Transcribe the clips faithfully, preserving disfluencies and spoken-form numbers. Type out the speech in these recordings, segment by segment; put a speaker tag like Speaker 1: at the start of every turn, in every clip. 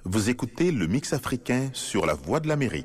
Speaker 1: Vous écoutez le Mix africain sur la Voix de l'Amérique.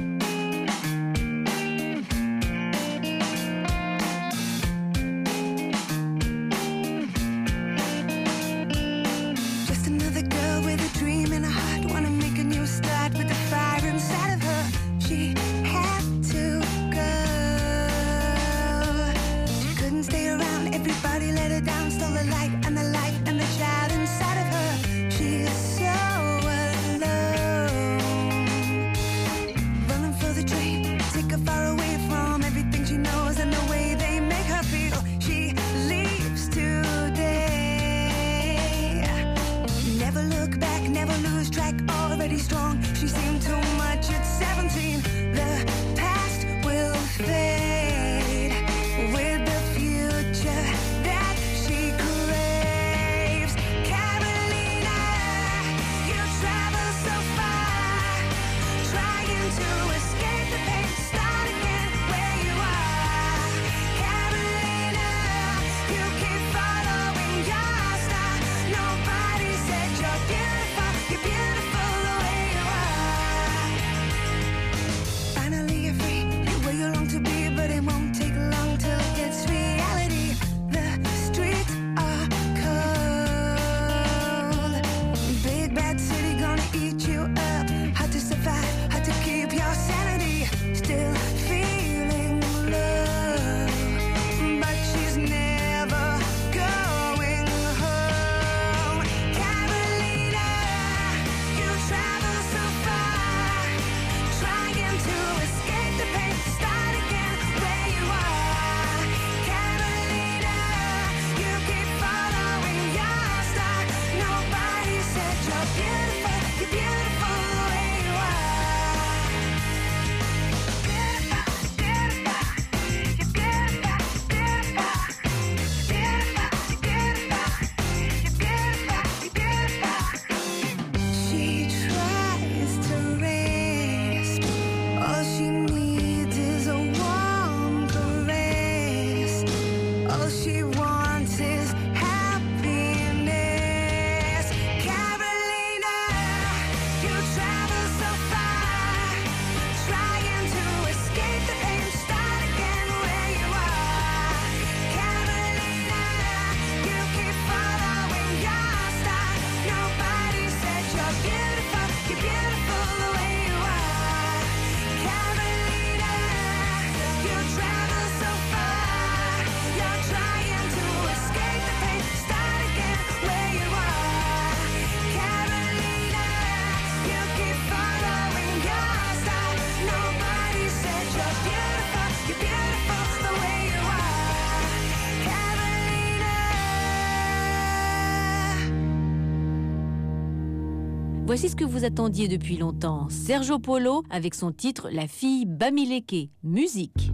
Speaker 2: Voici ce que vous attendiez depuis longtemps. Sergio Polo avec son titre La fille Bamileke. Musique.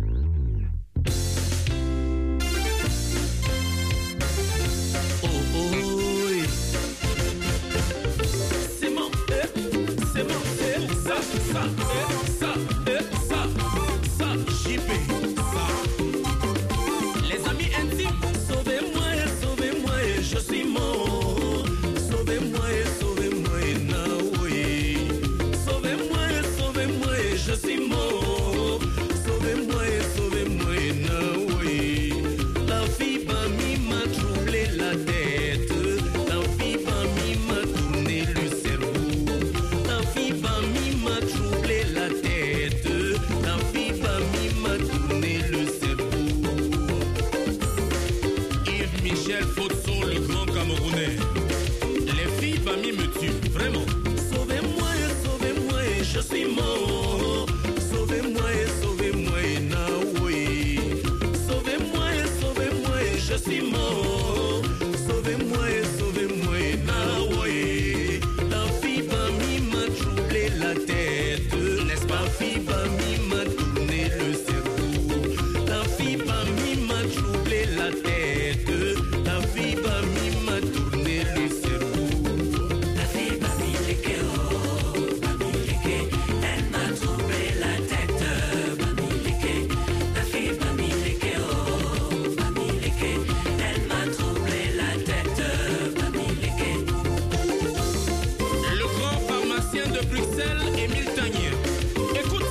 Speaker 3: Oh, oh, oui. C'est mon, eh, c'est mon, eh, ça, ça, eh, ça, eh, ça, ça, J P, ça. Les amis intimes, sauvez-moi, sauvez-moi, je suis mort. Sauvez-moi, sauvez-moi, Naoui. Sauvez-moi, sauvez-moi, je suis mort. Sauvez-moi, sauvez-moi, Naoui. La fille Bami m'a troublé la tête. La fille Bami m'a tourné le cerveau. La fille Bami m'a troublé la tête. La fille Bami m'a tourné le cerveau. Yves Michel Fotso, le grand Camerounais. Les filles Bami me tuent, vraiment. Sauvez-moi, sauvez-moi, je suis mort. Sauvez-moi, sauvez-moi, Naoui. Sauvez-moi, sauvez-moi, je suis mort. Sauvez-moi, sauvez-moi, Naoui. La fille Bami m'a troublé la tête. N'est-ce pas, fille Bami m'a tourné le cerveau. La fille Bami m'a troublé la tête. La fille Bami m'a tourné le cerveau. La fille Bami, les kéros, Bami, les kéros, elle m'a de Bruxelles, Émile Tanier. Écoute.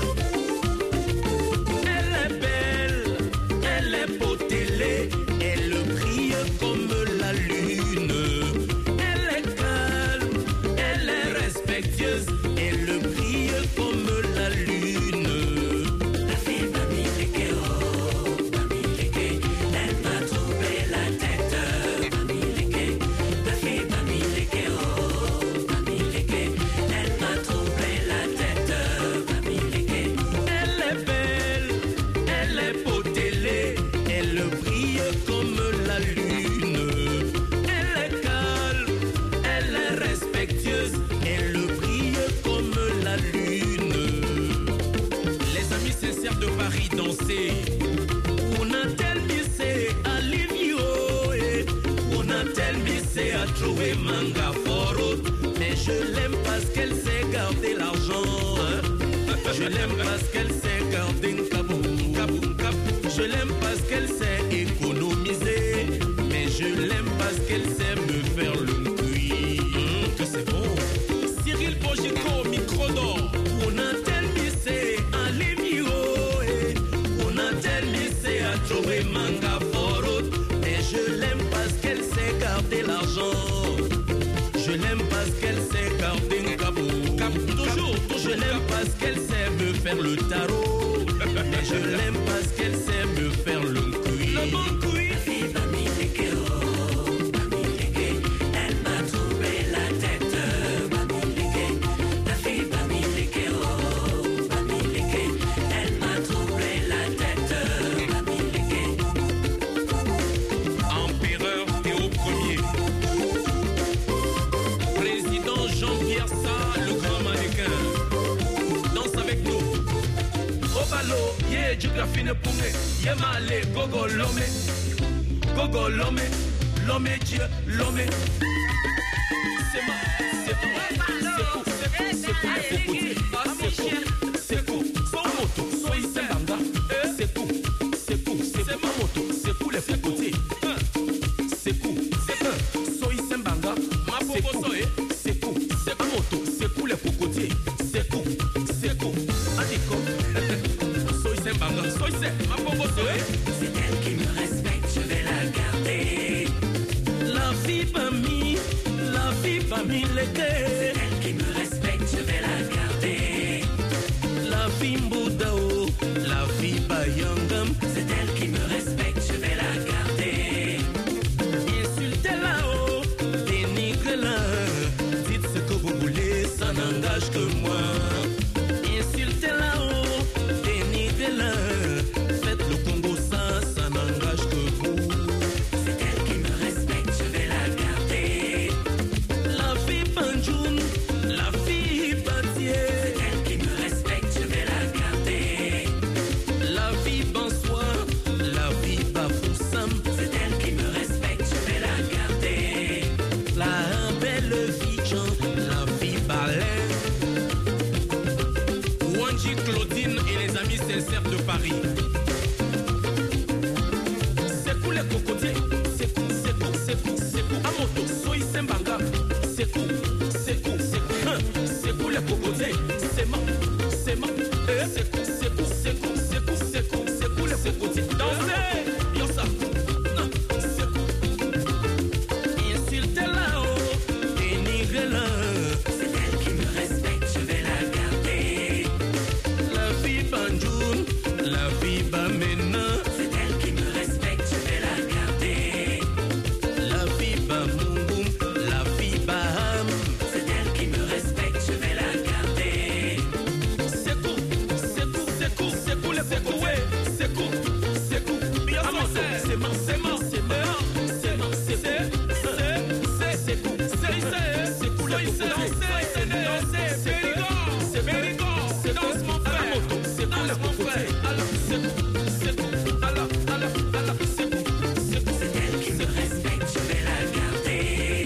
Speaker 3: Elle est belle, elle est potélée, elle brille comme la lune. Elle est calme, elle est respectueuse, elle brille comme la lune. La fille Bamileke, oh, Bamileke, elle m'a troublé la tête. Bamileke, la fille Bamileke, oh, Bamileke, elle m'a troublé la tête. Bamileke, elle est belle, elle est potélée, elle brille comme la lune. Elle est calme, elle est respectueuse, elle brille comme la lune. Les amis sincères de Paris danser. On a tellement c'est à Livio, on a tellement c'est à trouver manga fort. Mais je l'aime parce qu'elle sait garder l'argent. Je l'aime parce qu'elle sait garder un cabou, cabou, cabou. Je l'aime parce qu'elle sait économiser. Mais je l'aime parce qu'elle sait me faire le cuit. Hum, que c'est bon. Cyril Bogico, micro d'or. On a tellement c'est à Livio, on a tellement c'est à trouver manga fort. Mais je l'aime parce qu'elle sait garder l'argent. Je l'aime parce qu'elle sait garder un cabou, cabou. Toujours, toujours. Je l'aime parce qu'elle sait me faire le tarot. Mais je l'aime parce qu'elle sait me faire le cuit. Le bon cuit. La fille Bamileke, oh, Bamileke, elle m'a troublé la tête. Bamileke, la fille Bamileke, oh, Bamileke, elle m'a troublé la tête. Bamileke. Empereur Théo Ier. Président Jean-Pierre Sa, le grand mannequin. Danse avec nous. Obalo, ye géographie ne poumé. Ye malé, gogo l'homme. Gogo l'homme. L'homme Dieu, l'homme. C'est ma, c'est fou. C'est fou, c'est fou, c'est fou. C'est fou, c'est fou. Son moto, soy sembanga. C'est fou, c'est fou, c'est ma moto. C'est fou les fous côtés. C'est fou, c'est fou. Soy sembanga. Ma popo soy. C'est fou, c'est ma moto. C'est fou les fous côtés. C'est fou, c'est fou. Aniko. Soy sembanga. Soy c'est ma popo soy. C'est elle qui me respecte, je vais la garder. La vie Bami, la vie Bamileke. C'est elle qui me respecte, je vais la garder. La vie Mboudao, la vie Bayangam. C'est elle qui me respecte, je vais la garder. Insultez-la, oh, dénigrez-la. Dites ce que vous voulez, ça n'engage que moi. Insultez-la, oh, dénigrez-la. Faites le Congo, ça, ça n'engage que vous. C'est elle qui me respecte, je vais la garder. La vie Banjoun, la vie Batier. C'est elle qui me respecte, je vais la garder. La vie Bonsoir, la vie Bafoussam. C'est elle qui me respecte, je vais la garder. La belle vie Jean, la vie Balin. Wanji Claudine et les amis sincères de Paris. C'est cool les cocotiers. C'est cool, c'est cool, c'est cool, c'est cool. Amoto, soy sembanga. C'est cool, c'est cool, c'est cool. Hein, c'est cool les cocotiers. C'est ma, c'est ma. Eh, c'est cool, c'est cool, c'est cool, c'est cool, c'est cool, c'est cool les cocotiers. Dansez, yo ça. Non, c'est cool. Insultez-la, oh, dénigrez-la. C'est elle qui me respecte, je vais la garder. La vie Banjoun, la vie Bamena. C'est elle qui me respecte, je vais la garder. La vie Bamoum, la vie Baham. C'est elle qui me respecte, je vais la garder. C'est cool, c'est cool, c'est cool, c'est cool, c'est cool, ouais. C'est cool, c'est cool. Bien sûr, c'est ma, c'est ma, c'est ma, c'est ma, c'est c'est, c'est, c'est cool, c'est c'est, c'est cool, c'est c'est, c'est danser, c'est bérigo, c'est bérigo, c'est danse mon frère, c'est danse mon frère, alors c'est cool, c'est cool, alors, alors, alors, c'est cool, c'est cool. C'est elle qui me respecte, je vais la garder.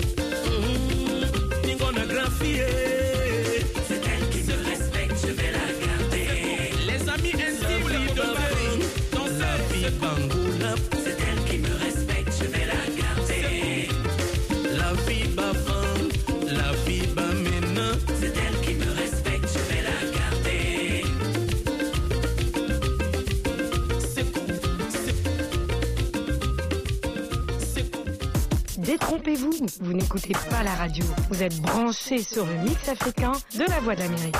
Speaker 3: Mmh, Ningona graphie. C'est elle qui me respecte, je vais la garder. Les amis intimes de Paris, dansez, c'est Bangoula. C'est elle qui me respecte, je vais la garder. La vie Bafan, la vie Bamena. C'est elle qui me
Speaker 4: Trompez-vous, vous n'écoutez pas la radio. Vous êtes branchés sur le mix africain de la Voix de l'Amérique.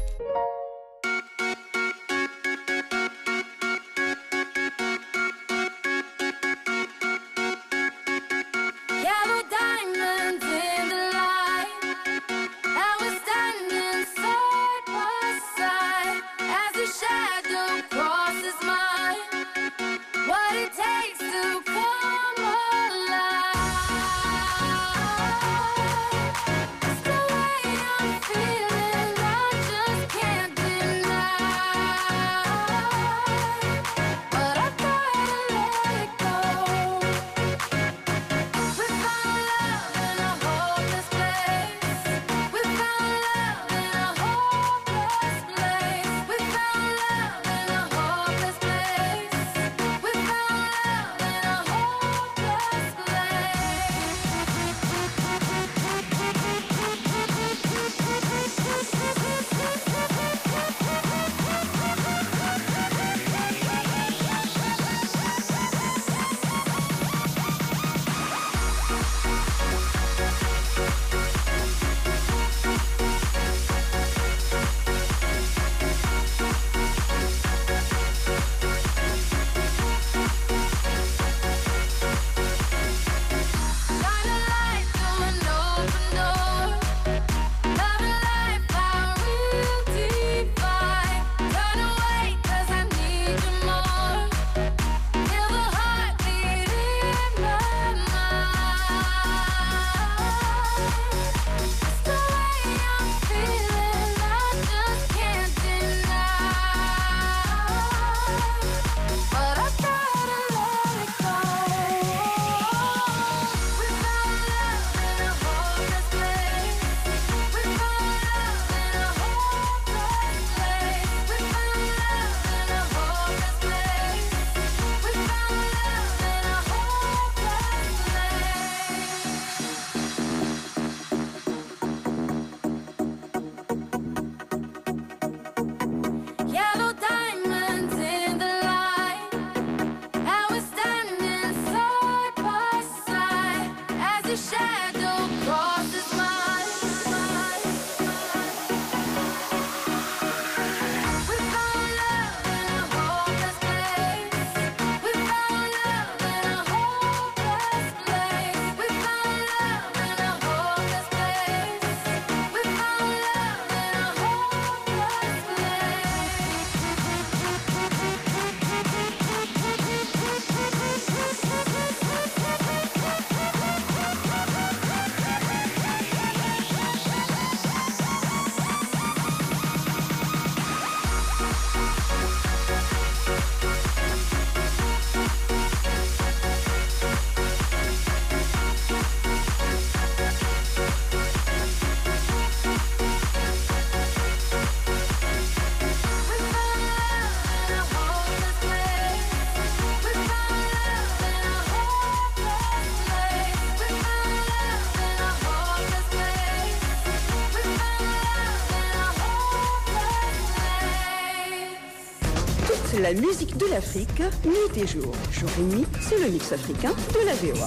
Speaker 5: La musique de l'Afrique, nuit et jour. Jour et nuit, c'est le mix africain de la V O A.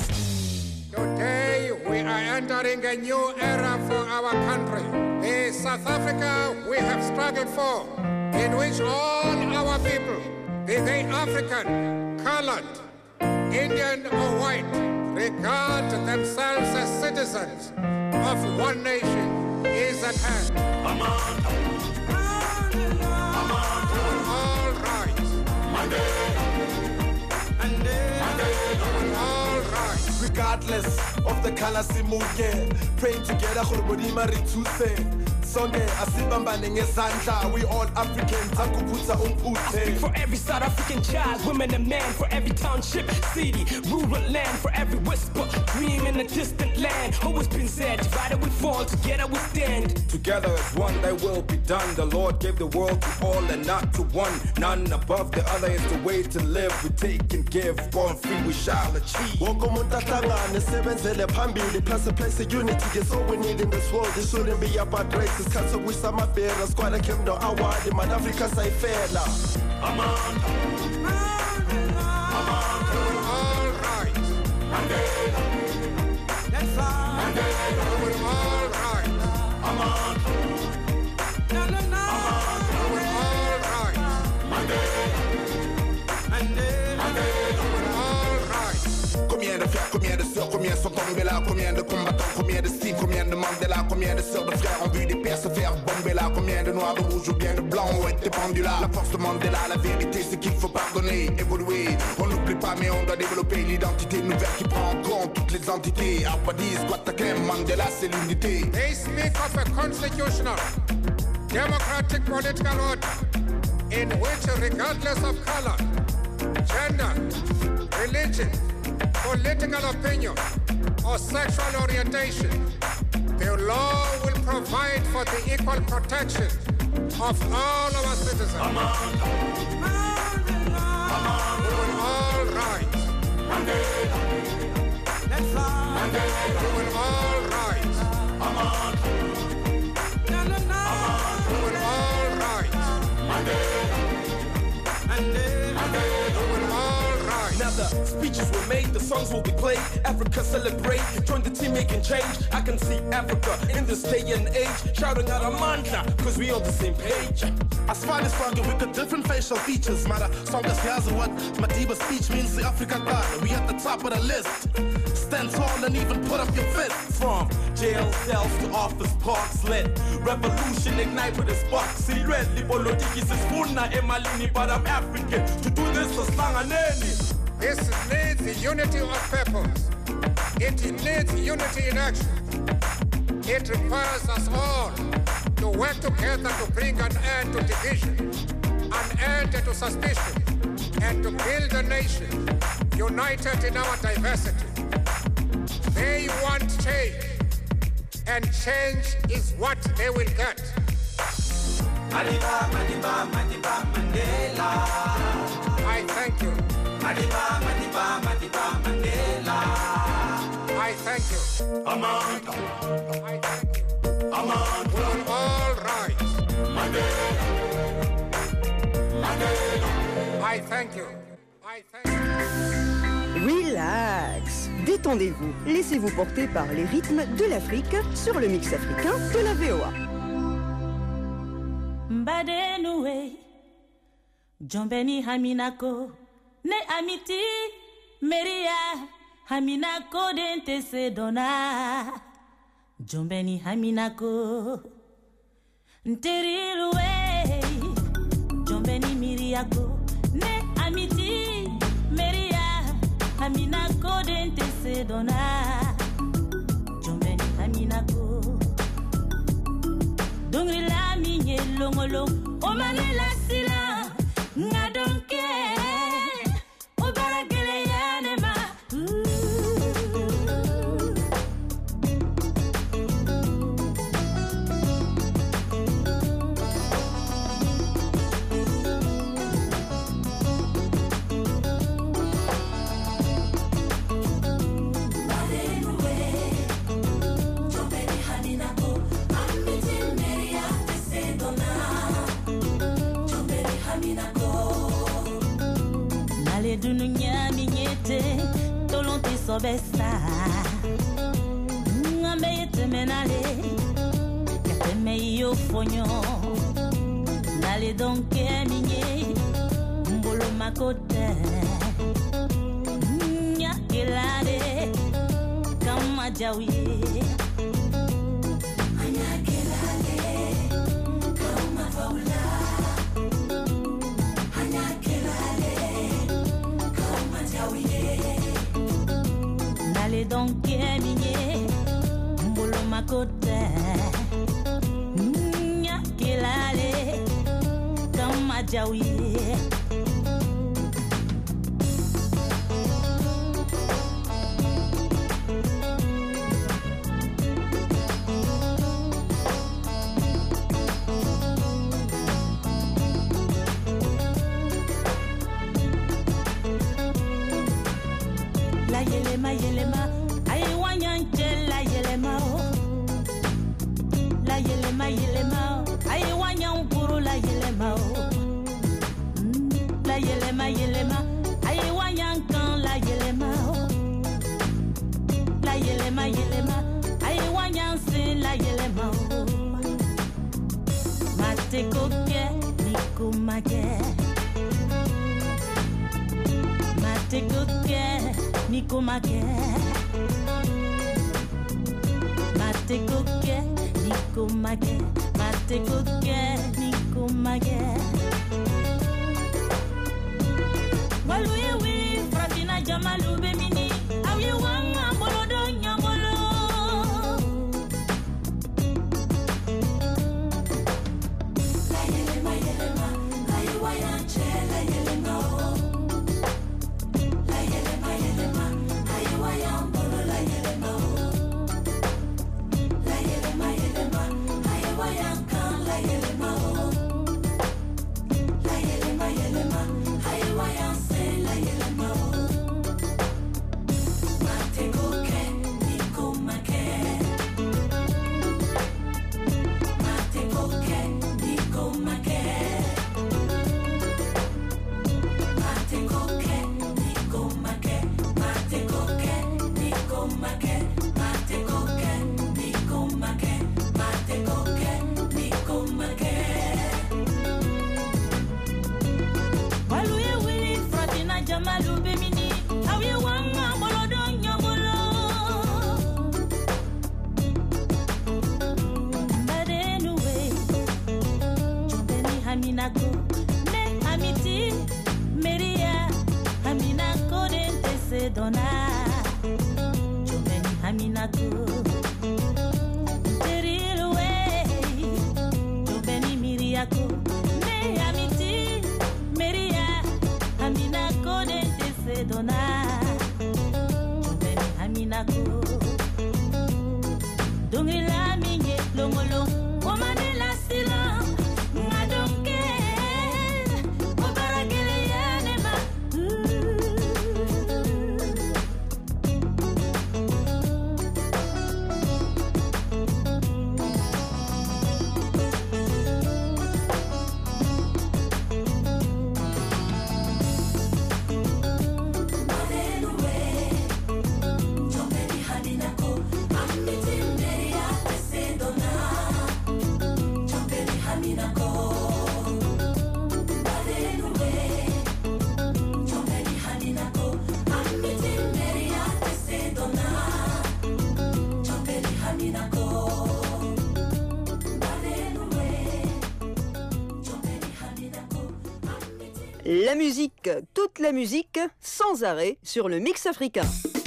Speaker 6: Today we are entering a new era for our country. The South Africa we have struggled for, in which all our people, be they African, colored, Indian or white, regard themselves as citizens of one nation, is at hand. All rights. All rights.
Speaker 7: Regardless of the color simuke, praying together khulubodima rituse. Sonke asibambane ngezandla, we all Africans akuputsa umputhe.
Speaker 8: For every South African child, women and men, for every township, city, rural land, for every whisper, dream in a distant land. Always been said, divided we fall, together we stand.
Speaker 9: Together as one, thy will be done. The Lord gave the world to all and not to one. None above the other is the way to live. We take and give, born free we shall achieve.
Speaker 7: Wonke umuntu ahlangane sebenzele phambili, plus a place of unity is all we need in this world. It shouldn't be about races. Cancer with some affairs, squad came down award, man Africa say fair.
Speaker 6: Aman. Aman. All right. Let's
Speaker 7: frères, combien de sœurs, combien sont tombés là, combien de combattants, combien de Steve, combien de Mandela, combien de sœurs, de frères ont vu des pères se faire bomber là, combien de noirs, de rouges ou bien de blancs ont été pendus là. La force de Mandela, la vérité c'est qu'il faut pardonner, évoluer. On n'oublie pas mais on doit développer l'identité nouvelle qui prend en compte toutes les entités. Abadis, Guatakem, Mandela c'est l'unité.
Speaker 6: They speak of a constitutional, democratic political order in which, regardless of color, gender, religion, political opinion, or sexual orientation, the law will provide for the equal protection of all our citizens. Amanda. Amanda. We will all rise. Mandela. Let's fly. Mandela. We will all rise. Amanda. Amanda. We will all rise. Mandela. Mandela. We will all rise.
Speaker 9: Now the speeches were made, the songs will be played. Africa celebrate, join the team making change. I can see Africa in this day and age, shouting out Amanda, cause we on the same page.
Speaker 10: As far as stronger, we got different facial features. Matter, song as here's what Madiba's speech means the Africa God. We at the top of the list. Stand tall and even put up your fist.
Speaker 9: From jail cells to office parks lit. Revolution ignite with a spark. Silhouette, Libolodiki is Funa, Emalini, but I'm African. To do this, as long as any.
Speaker 6: This needs unity of purpose. It needs unity in action. It requires us all to work together to bring an end to division, an end to suspicion, and to build a nation united in our diversity. They want change, and change is what they will get.
Speaker 3: Madiba, Madiba, Madiba, Mandela.
Speaker 6: I thank you.
Speaker 3: Madiba, Madiba, Madiba, Mandela.
Speaker 6: I thank you.
Speaker 3: Amanda.
Speaker 6: I thank you.
Speaker 3: Amanda.
Speaker 6: We will all rise.
Speaker 3: Mandela. Mandela.
Speaker 6: I thank you. I thank you.
Speaker 5: Relax. Détendez-vous. Laissez-vous porter par les rythmes de l'Afrique sur le mix africain de la V O A.
Speaker 11: Mbadenoué, Jombeni Haminako, Ne Amiti, Meria, Haminako dente se dona. Jombeni Haminako, Nteriluwe, Jombeni Miriako, Ne Amiti, Meria, Haminako dente se dona. Jombeni Haminako. Dongri la minye longolo, o manela sila, nga donke, o baragele yanema. Dununya minyete tolonti sobesta ngambe yete menale kateme yo fonyo nale donke minye mbolo makote nya kelade kama jawiye anya kelade kama faula. Nale donke minye mbolo makote nya kilale kama jawiye. La yelema yelema, ayi wanyanche la yelema o. La yelema yelema, ayi wanyankuru la yelema o. La yelema yelema, ayi wanyankan la yelema o. La yelema yelema, ayi wanyansin la yelema o. Mate koke, nikumake. Mate koke. Nico Maquet. Mate coquet, Nico Maquet. Mate coquet, Nico Maquet. Walouye oui, Fratina Jamalou Bemini. Aouye wanga bolodo nyamolo. La yelema yelema, la yewayanche la yelema o. La yelema yelema, la yewayambolo la yelema o. La yelema yelema, la yewayankan la yelema o. La yelema yelema, la yewayanse la yelema o. Mate coque, Nico Maquet. Mate coque, Nico Maquet. Mate coque, Nico Maquet. Mate coque, Nico Maquet. Mate coque, Nico Maquet. Mate coque, Nico Maquet. Walouye wili, Fratina Jamalou Bemini. Aouye wanga bolodo nyamolo. Badenoué, Jombeni Haminako. Ne Hamiti, Meria, Haminako dente se dona. Jombeni Haminako. Teriloué, Jombeni Miriako. Ne Hamiti, Meria, Haminako dente se dona. Jombeni Haminako. Dongri la minye longolo, omane la sila, ngadonke, obaragele yanema. Madenoué, Jombeni Haminako, amiti meria se dona. Jombeni Haminako. Madenoué, Jombeni Haminako, amiti meria se dona. Jombeni Haminako. Madenoué, Jombeni Haminako, amiti.
Speaker 5: La musique, toute la musique, sans arrêt, sur le Mix africain.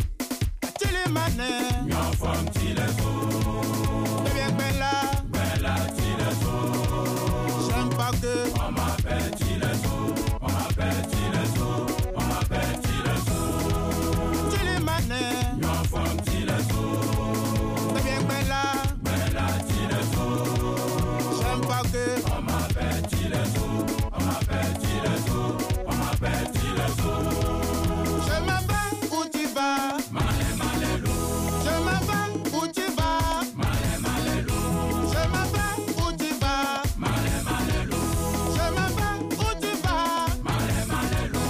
Speaker 12: Deviens bella, bella Tileso. J'aime pas que on m'appelle Tileso, on m'appelle Tileso, on m'appelle Tileso. Tilemane, your femme Tileso. Deviens bella, bella Tileso. J'aime pas que on m'appelle Tileso, on m'appelle Tileso, on m'appelle Tileso. Je m'appelle où tu vas, malé malélo. Je m'appelle où tu vas, malé malélo. Je m'appelle où tu vas, malé malélo. Je m'appelle où tu vas, malé malélo.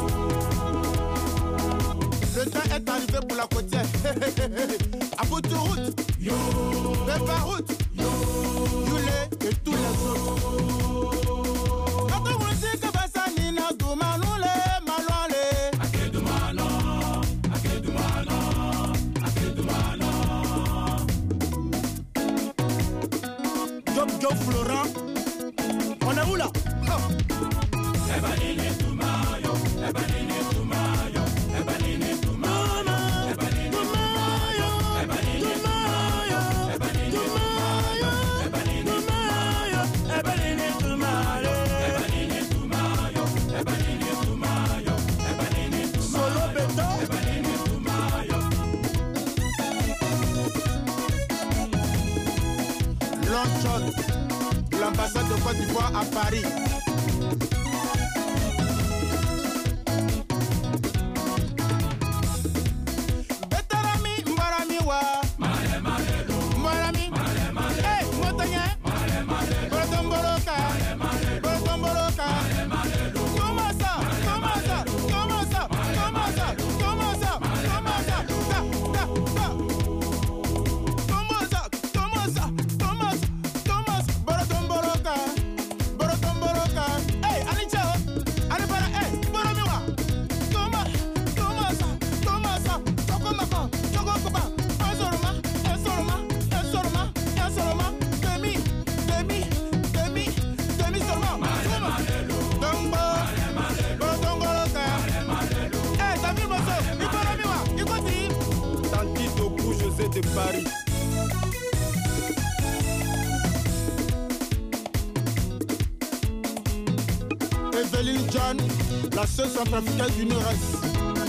Speaker 12: Le train est arrivé pour la côtière. À bout de route, yo. Prépare route, yo. Yulé et tous les autres. Quand on vous dit que Bassani n'a tout manoulé, maloulé. Ake du mano, ake du mano, ake du mano. Job Job Florent, on est où là? Ebanini Tumayo, Ebanini Tumayo, Ebanini Tumayo, Ebanini Tumayo, Ebanini Tumayo, Ebanini Tumayo, Ebanini Tumayo, Ebanini Tumayo, Ebanini Tumayo, Ebanini Tumayo, Ebanini Tumayo, Solo Beto, Ebanini Tumayo. Lonchon, l'ambassade de Côte d'Ivoire à Paris. Betarami, Mbarami wa. Male malelo. Mbarami. Male malelo. Hey, Montagné. Male malelo. Borotomboroka. Male malelo. Borotomboroka. Male malelo. Comment ça? Comment ça? Comment ça? Comment ça? Comment ça? Comment ça? Da, da, da. Comment ça? Comment ça? Comment ça? Comment ça? Borotomboroka. Borotomboroka. Hey, allez. Evelyn John, la seule centrafricaine du Nord-Est.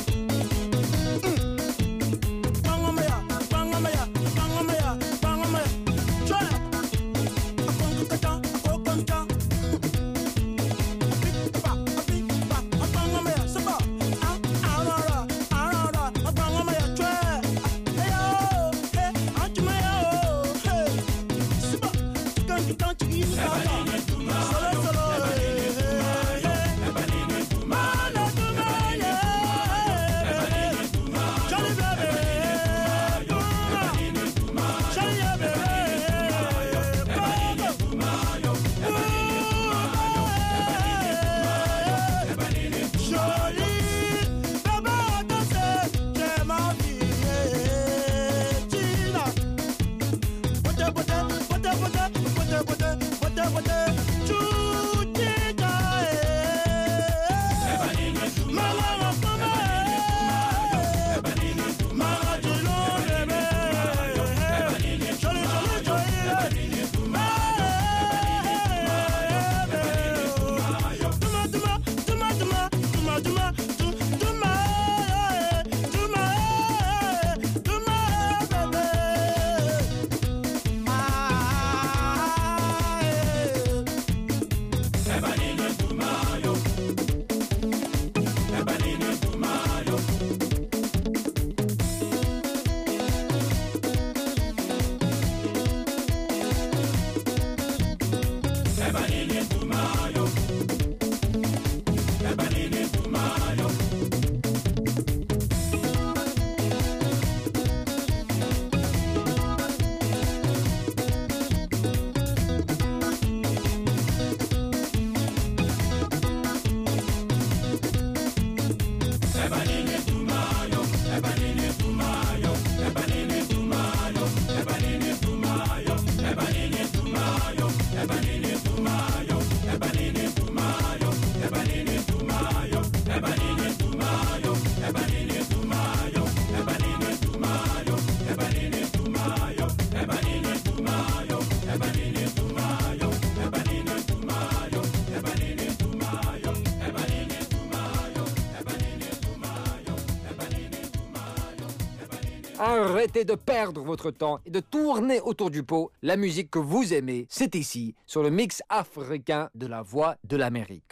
Speaker 13: Arrêtez de perdre votre temps et de tourner autour du pot. La musique que vous aimez, c'est ici, sur le mix africain de la Voix de l'Amérique.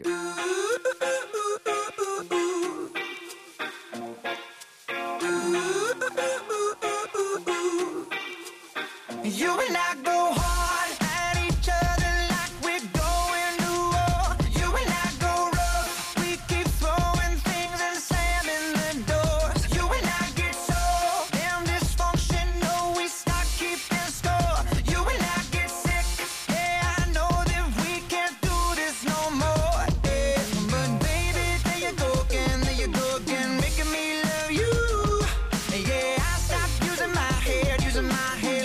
Speaker 14: You and I go hard at each other like we're going to war. You and I go rough, we keep throwing things and slamming the doors. You and I get so damn dysfunctional, we start keeping score. You and I get sick, yeah, I know that we can't do this no more. Yeah, but baby, there you go again, there you go again, making me love you. Yeah, I stopped using my head, using my head.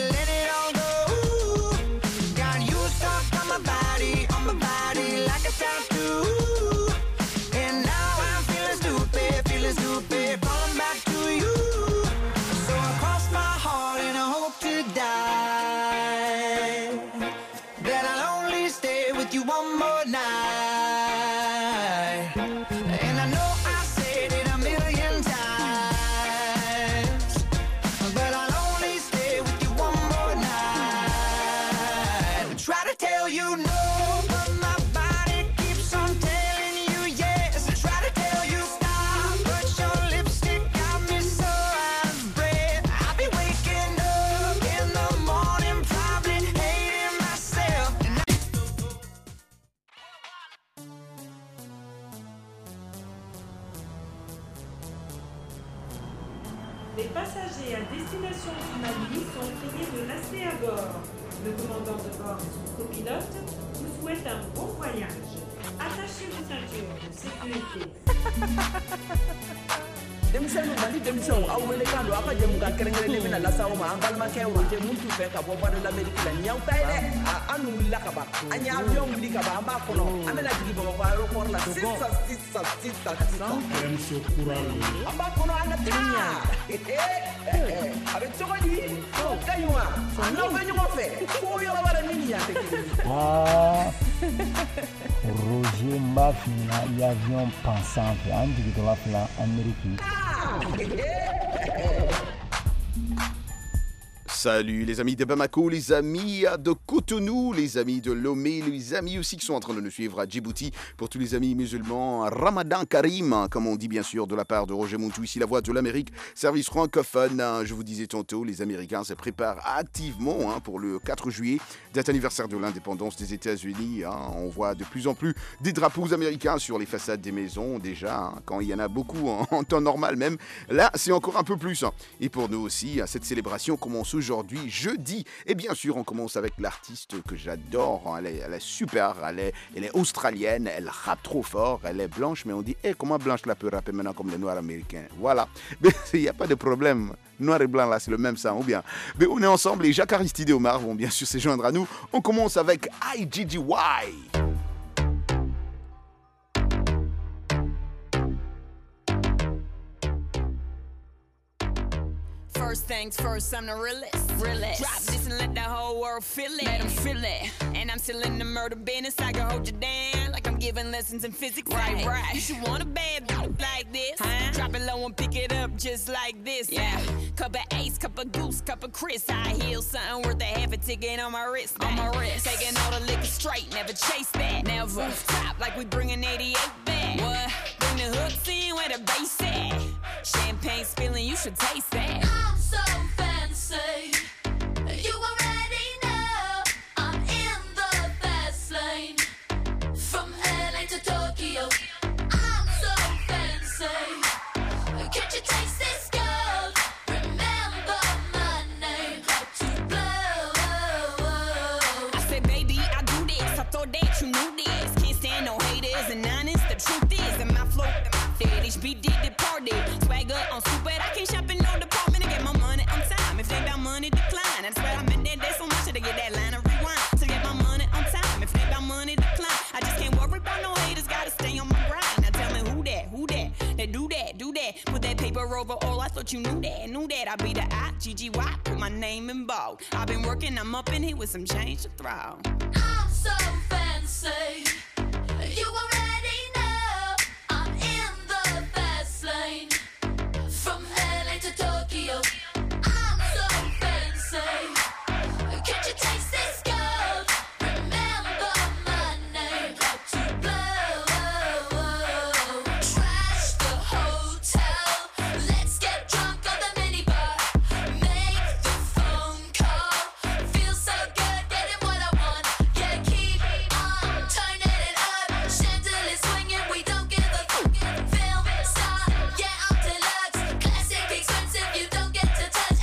Speaker 15: Les passagers à destination du Mali sont priés de rester à bord. Le commandant de bord et son copilote vous souhaitent un bon voyage. Attachez vos ceintures de sécurité.
Speaker 16: denmisɛnninw Mali denmisɛnw aw wele kan don aw ka jɛmukan kɛrɛnkɛrɛnnen bɛna lase aw ma an balimakɛw o tɛ mun t'u fɛ ka bɔ Voix de l'Amérique la nin y'aw ta ye dɛ an dun wulila ka ban an ye avion wuli ka ban an b'a kɔnɔ an bɛna jigin Bamakɔ aéroport la sisan sisan sisan sisan an b'a kɔnɔ an ka taa a bɛ cogo di o ka ɲi wa n'aw bɛ ɲɔgɔn fɛ fo yɔrɔ wɛrɛ min ni yan tɛ kelen ye.
Speaker 17: Ah, Roger m'a fini l'avion pensant en jigin la fila Amérique.
Speaker 18: Salut les amis de Bamako, les amis de Cotonou, les amis de Lomé, les amis aussi qui sont en train de nous suivre à Djibouti. Pour tous les amis musulmans, Ramadan Karim, comme on dit bien sûr de la part de Roger Montou, ici la Voix de l'Amérique, service francophone. Je vous disais tantôt, les Américains se préparent activement hein, pour le quatre juillet, date anniversaire de l'indépendance des États-Unis. Hein. On voit de plus en plus des drapeaux américains sur les façades des maisons déjà, hein, quand il y en a beaucoup en, en temps normal même. Là, c'est encore un peu plus. Hein. Et pour nous aussi, cette célébration commence aujourd'hui. Aujourd'hui, jeudi. Et bien sûr, on commence avec l'artiste que j'adore. Elle est, elle est super. Elle est, elle est australienne. Elle rappe trop fort. Elle est blanche. Mais on dit, hey, comment blanche là peut rapper maintenant comme les noirs américains? Voilà. Mais il n'y a pas de problème. Noir et blanc, là, c'est le même sang. Ou bien. Mais on est ensemble. Et Jacques Aristide et Omar vont bien sûr se joindre à nous. On commence avec I G G Y.
Speaker 19: First things first, I'm the realest. realest. Drop this and let the whole world feel it. Let them feel it. And I'm still in the murder business. I can hold you down like I'm giving lessons in physics. Right, right. You should want a bad bitch like this. Huh? Drop it low and pick it up just like this. Yeah. Cup of ace, cup of goose, cup of Chris. High heels, something worth a half a ticket on my wrist. On my wrist. Taking all the liquor straight, never chase that. Never. Top like we bringing eighty-eight back. What? Bring the hooks in where the bass at. Champagne spilling, you should taste that.
Speaker 20: I'm so fancy. You already know I'm in the fast lane. From L A to Tokyo. I'm so fancy. Can't you taste this gold? Remember my name. How to blow.
Speaker 19: I said, baby, I do this. I thought that you knew this. Can't stand no haters and honest. The truth is, in my flow, H B did the party. Swagger on stupid. I can't shop in no department to get my money on time. If they about money, decline. That's where I meant that day so much to get that line of rewind. To get my money on time. If they about money, decline. I just can't worry about no haters. Gotta stay on my grind. Now tell me who that, who that? They do that, do that. Put that paper over all. I thought you knew that, knew that. I be the I G G Y. Put my name in bold. I've been working. I'm up in here with some change to throw.
Speaker 20: I'm so fancy. You already know I'm in the fast lane. From L A to Tokyo. I'm so fancy. Can't you taste this gold? Remember my name. How to blow. Trash the hotel. Let's get drunk on the minibar. Make the phone call. Feel so good getting what I want. Yeah, keep on turning it up. Chandelier swinging, we don't give a fuck. Film star, yeah, I'm deluxe. Classic expensive, you don't get to touch.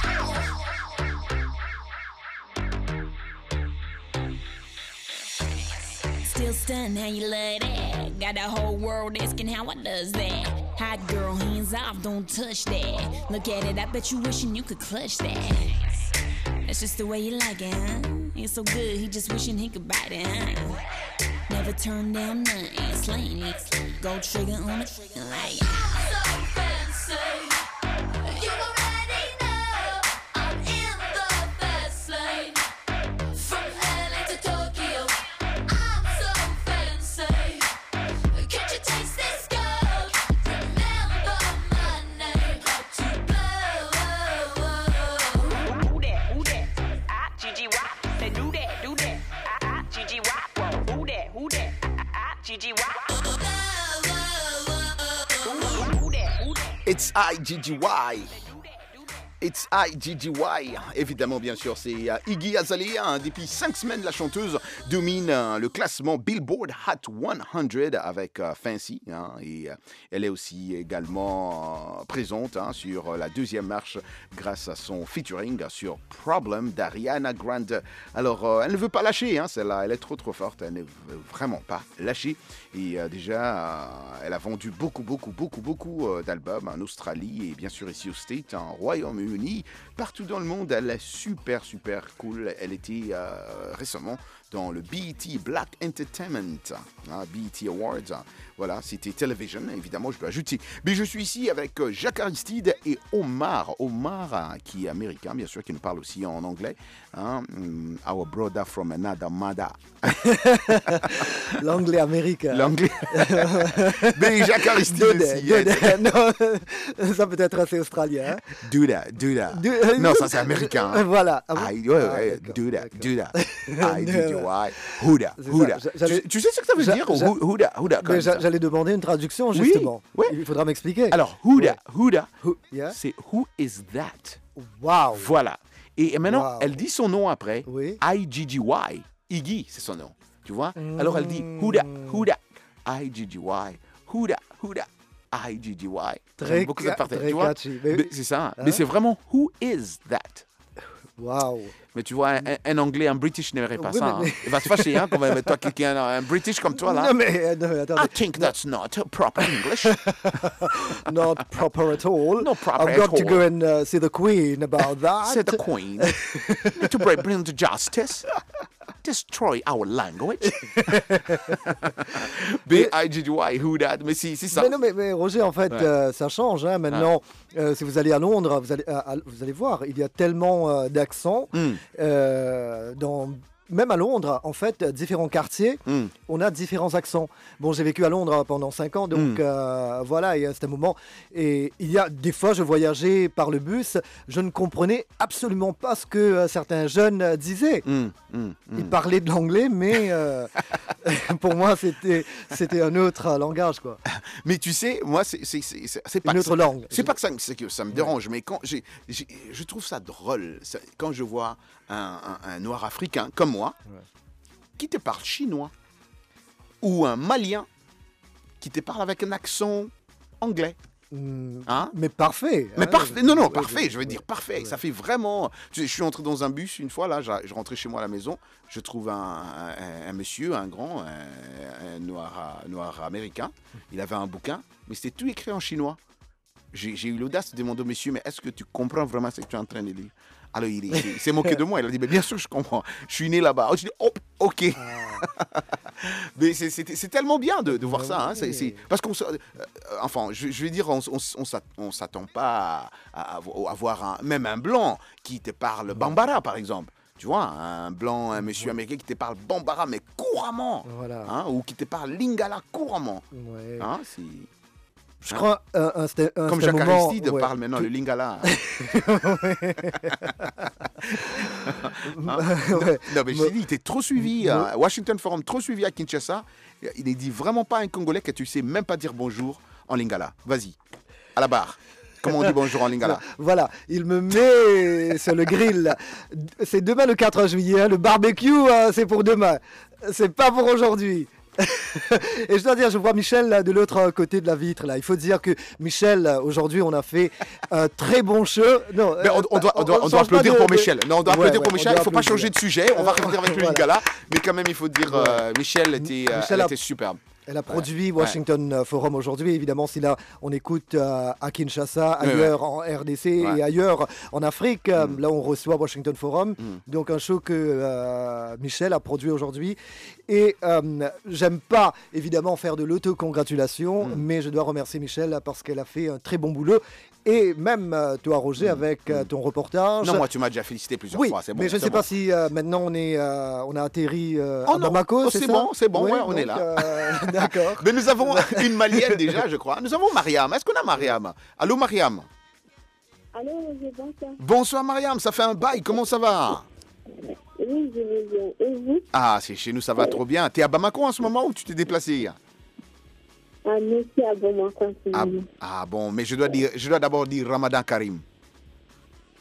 Speaker 19: Still stunned how you love that. Got the whole world asking how I does that. Hot girl, hands off, don't touch that. Look at it, I bet you wishing you could clutch that. That's just the way you like it, huh? It's so good, he just wishing he could bite it, huh? Never turn down nothing, slaying it. Go trigger on it, like.
Speaker 20: I'm so fancy. You already know I'm in the fast lane. From L A to Tokyo. I'm so fancy. Can't you taste this gold? Remember my name. How to blow.
Speaker 19: Who that, who that? I G G Y. They do that, do that. I G G Y. Whoa, who that, who that? I G G Y.
Speaker 18: It's I G G Y. It's I G G Y. Évidemment, bien sûr, c'est euh, Iggy Azalea. Hein. Depuis cinq semaines, la chanteuse domine euh, le classement Billboard Hot cent avec euh, Fancy. Hein, et euh, elle est aussi également euh, présente hein, sur la deuxième marche grâce à son featuring sur Problem d'Ariana Grande. Alors, euh, elle ne veut pas lâcher, hein, celle-là. Elle est trop, trop forte. Elle ne veut vraiment pas lâcher. Et euh, déjà, euh, elle a vendu beaucoup, beaucoup, beaucoup, beaucoup euh, d'albums en Australie et bien sûr ici au States, en Royaume-Uni, partout dans le monde. Elle est super, super cool. Elle était euh, récemment dans le B E T Black Entertainment, hein, B E T Awards. Hein. Voilà, c'était Television, évidemment, je peux ajouter. Mais je suis ici avec euh, Jacques Aristide et Omar. Omar, hein, qui est américain, bien sûr, qui nous parle aussi en anglais. Hein, our brother from another mother.
Speaker 21: L'anglais américain.
Speaker 18: L'anglais. Mais Jacques Aristide
Speaker 21: Dude,
Speaker 18: aussi.
Speaker 21: dude.
Speaker 18: Yes.
Speaker 21: Non, ça peut être assez australien. Hein?
Speaker 18: Do that, do that.
Speaker 21: Do-
Speaker 18: Non, ça c'est américain. Hein.
Speaker 21: Voilà. Ah bon?
Speaker 18: I, ouais,
Speaker 21: Ah,
Speaker 18: ouais,
Speaker 21: d'accord,
Speaker 18: do that,
Speaker 21: d'accord.
Speaker 18: do that. I do do I. Huda,
Speaker 21: C'est
Speaker 18: Huda.
Speaker 21: ça, j'allais-
Speaker 18: Tu, tu sais ce que ça veut
Speaker 21: j'a-
Speaker 18: dire,
Speaker 21: j'a-
Speaker 18: Huda, Huda, comme
Speaker 21: Mais j'a-
Speaker 18: ça.
Speaker 21: J'allais demander une traduction,
Speaker 18: Oui,
Speaker 21: justement.
Speaker 18: ouais.
Speaker 21: Il faudra m'expliquer.
Speaker 18: Alors, Huda, Huda,
Speaker 21: yeah.
Speaker 18: c'est Who is that?
Speaker 21: Wow.
Speaker 18: Voilà. Et, et maintenant,
Speaker 21: Wow.
Speaker 18: elle dit son nom après. I G G Y. Iggy, c'est son nom. Tu vois? Alors, elle dit Huda, Huda, I G G Y. Huda, Huda, I G G Y.
Speaker 21: Très
Speaker 18: J'aime beaucoup cette
Speaker 21: ca-
Speaker 18: partie,
Speaker 21: très
Speaker 18: tu vois?
Speaker 21: catchy. Mais-
Speaker 18: Mais c'est ça.
Speaker 21: Hein?
Speaker 18: Mais c'est vraiment Who is that?
Speaker 21: Wow.
Speaker 18: Mais tu vois, un, un Anglais, un British n'aimerait pas
Speaker 21: Oui,
Speaker 18: ça.
Speaker 21: mais-
Speaker 18: hein.
Speaker 21: mais-
Speaker 18: Il va se fâcher, hein, quand même, toi, quelqu'un, un British comme toi, là.
Speaker 21: Non, mais, non, mais attendez.
Speaker 18: I think that's not proper English.
Speaker 21: Not proper at all.
Speaker 18: Not proper
Speaker 21: I've got
Speaker 18: at
Speaker 21: to
Speaker 18: all.
Speaker 21: go and uh, see the Queen about that.
Speaker 18: Said the Queen. To bring bring to justice. Destroy our language. B I G G Y, who that? Mais si, c'est ça.
Speaker 21: Mais non, mais, mais Roger, en fait,
Speaker 18: Ouais.
Speaker 21: euh, ça change. Hein. Maintenant, euh, si vous allez à Londres, vous allez, à- à- vous allez voir, il y a tellement euh, d'accents.
Speaker 18: Mm.
Speaker 21: euh, dans, même à Londres, en fait, différents quartiers,
Speaker 18: Mm.
Speaker 21: on a différents accents. Bon, j'ai vécu à Londres pendant cinq ans, donc
Speaker 18: Mm.
Speaker 21: euh, voilà, et c'était un moment. Et il y a des fois, je voyageais par le bus, je ne comprenais absolument pas ce que euh, certains jeunes euh, disaient.
Speaker 18: Mm, mm,
Speaker 21: Ils
Speaker 18: mm.
Speaker 21: parlaient de l'anglais, mais euh, pour moi, c'était c'était un autre euh, langage, quoi.
Speaker 18: Mais tu sais, moi, c'est c'est c'est c'est- c'est pas
Speaker 21: Une
Speaker 18: que
Speaker 21: autre
Speaker 18: ça-
Speaker 21: langue.
Speaker 18: C'est pas que ça, c'est que ça me dérange, mais quand j'ai, j'ai- je trouve ça drôle ça- quand je vois un, un- un noir africain comme moi qui te parle chinois ou un malien qui te parle avec un accent anglais.
Speaker 21: Mm,
Speaker 18: Hein?
Speaker 21: mais parfait.
Speaker 18: Mais
Speaker 21: hein.
Speaker 18: parfait, non, non,
Speaker 21: Ouais,
Speaker 18: parfait,
Speaker 21: ouais,
Speaker 18: je veux
Speaker 21: ouais.
Speaker 18: dire parfait. Ça fait vraiment. Tu sais, je suis entré dans un bus une fois, là, je, je rentrais chez moi à la maison, je trouve un, un- un monsieur, un grand, un, un noir, noir américain. Il avait un bouquin, mais c'était tout écrit en chinois. J'ai j'ai eu l'audace de demander au monsieur, mais est-ce que tu comprends vraiment ce que tu es en train de lire? Alors, il, il- il s'est moqué de moi. Il a dit, mais bien sûr, je comprends. Je suis né là-bas. Je dis, oh, ok. Mais c'est- c'est c'est tellement bien de, de voir ça. Hein. C'est- c'est- parce qu'on, se- euh, enfin, je, je vais dire, on, on, on s'att- on s'attend pas à, à avo- avoir un, même un blanc qui te parle bambara, par exemple. Tu vois, un blanc, un monsieur américain qui te parle bambara, mais couramment.
Speaker 21: Voilà.
Speaker 18: Hein, ou qui te parle lingala couramment.
Speaker 21: Ouais.
Speaker 18: Hein, c'est...
Speaker 21: Je crois un, un, c'était- un,
Speaker 18: Comme
Speaker 21: c'était un
Speaker 18: Jacques
Speaker 21: moment,
Speaker 18: Aristide
Speaker 21: ouais,
Speaker 18: parle maintenant
Speaker 21: que-
Speaker 18: le lingala. Hein?
Speaker 21: Ouais.
Speaker 18: Non, mais je t'ai dit, il était trop suivi
Speaker 21: Ouais.
Speaker 18: à Washington Forum, trop suivi à Kinshasa. Il ne dit vraiment pas à un Congolais que tu sais même pas dire bonjour en lingala. Vas-y, à la barre. Comment on dit bonjour en lingala?
Speaker 21: Voilà, il me met sur le grill. C'est demain le quatre juillet. hein. Le barbecue, euh, c'est pour demain. C'est pas pour aujourd'hui. Et je dois dire, je vois Michel là, de l'autre côté de la vitre. Là. Il faut dire que Michel, euh, aujourd'hui, on a fait un très bon show. Non,
Speaker 18: Mais on, on doit, on doit, on doit
Speaker 21: change pas
Speaker 18: applaudir
Speaker 21: de-
Speaker 18: pour
Speaker 21: de-
Speaker 18: Michel. Non, on doit
Speaker 21: Ouais,
Speaker 18: applaudir
Speaker 21: ouais,
Speaker 18: pour
Speaker 21: on
Speaker 18: Michel. Il
Speaker 21: doit
Speaker 18: ne faut pas
Speaker 21: applaudir.
Speaker 18: changer de sujet. On va revenir avec le
Speaker 21: Voilà.
Speaker 18: lingala. Mais quand même, il faut dire, euh, Michel était, euh,
Speaker 21: Michel
Speaker 18: elle
Speaker 21: a-
Speaker 18: était superbe.
Speaker 21: Elle a produit
Speaker 18: Ouais.
Speaker 21: Washington euh, Forum aujourd'hui. Évidemment, si là, on écoute euh, à Kinshasa,
Speaker 18: Ouais,
Speaker 21: ailleurs en R D C
Speaker 18: Ouais.
Speaker 21: et ailleurs en Afrique, euh,
Speaker 18: Mm.
Speaker 21: là, on reçoit Washington Forum. Donc, un show que euh, Michel a produit aujourd'hui. Et euh, j'aime pas, évidemment, faire de l'autocongratulation,
Speaker 18: Mm.
Speaker 21: mais je dois remercier Michel là, parce qu'elle a fait un très bon boulot. Et même euh, toi, Roger, avec euh, ton reportage.
Speaker 18: Non, moi, tu m'as déjà félicité plusieurs
Speaker 21: Oui,
Speaker 18: fois. C'est bon,
Speaker 21: mais je ne
Speaker 18: c'est
Speaker 21: sais
Speaker 18: bon.
Speaker 21: pas si euh, maintenant on, est, euh, on a atterri euh,
Speaker 18: Oh
Speaker 21: à
Speaker 18: non,
Speaker 21: Bamako.
Speaker 18: oh,
Speaker 21: c'est
Speaker 18: c'est
Speaker 21: ça
Speaker 18: bon, c'est bon,
Speaker 21: Oui,
Speaker 18: ouais, on est
Speaker 21: donc,
Speaker 18: là.
Speaker 21: euh, D'accord.
Speaker 18: Mais nous avons une malienne déjà, je crois. Nous avons Mariam. Est-ce qu'on a Mariam? Allô, Mariam?
Speaker 22: Allô, Roger, bonsoir.
Speaker 18: Bonsoir, Mariam. Ça fait un bail. Comment ça va?
Speaker 22: Oui, je vais bien. Et vous?
Speaker 18: Ah, c'est chez nous, ça va trop bien. T'es à Bamako en ce moment ou tu t'es déplacé?
Speaker 22: Ah, merci à Bamako en ce
Speaker 18: Ah,
Speaker 22: moment.
Speaker 18: ah bon, mais je dois dire, je dois d'abord dire Ramadan Karim.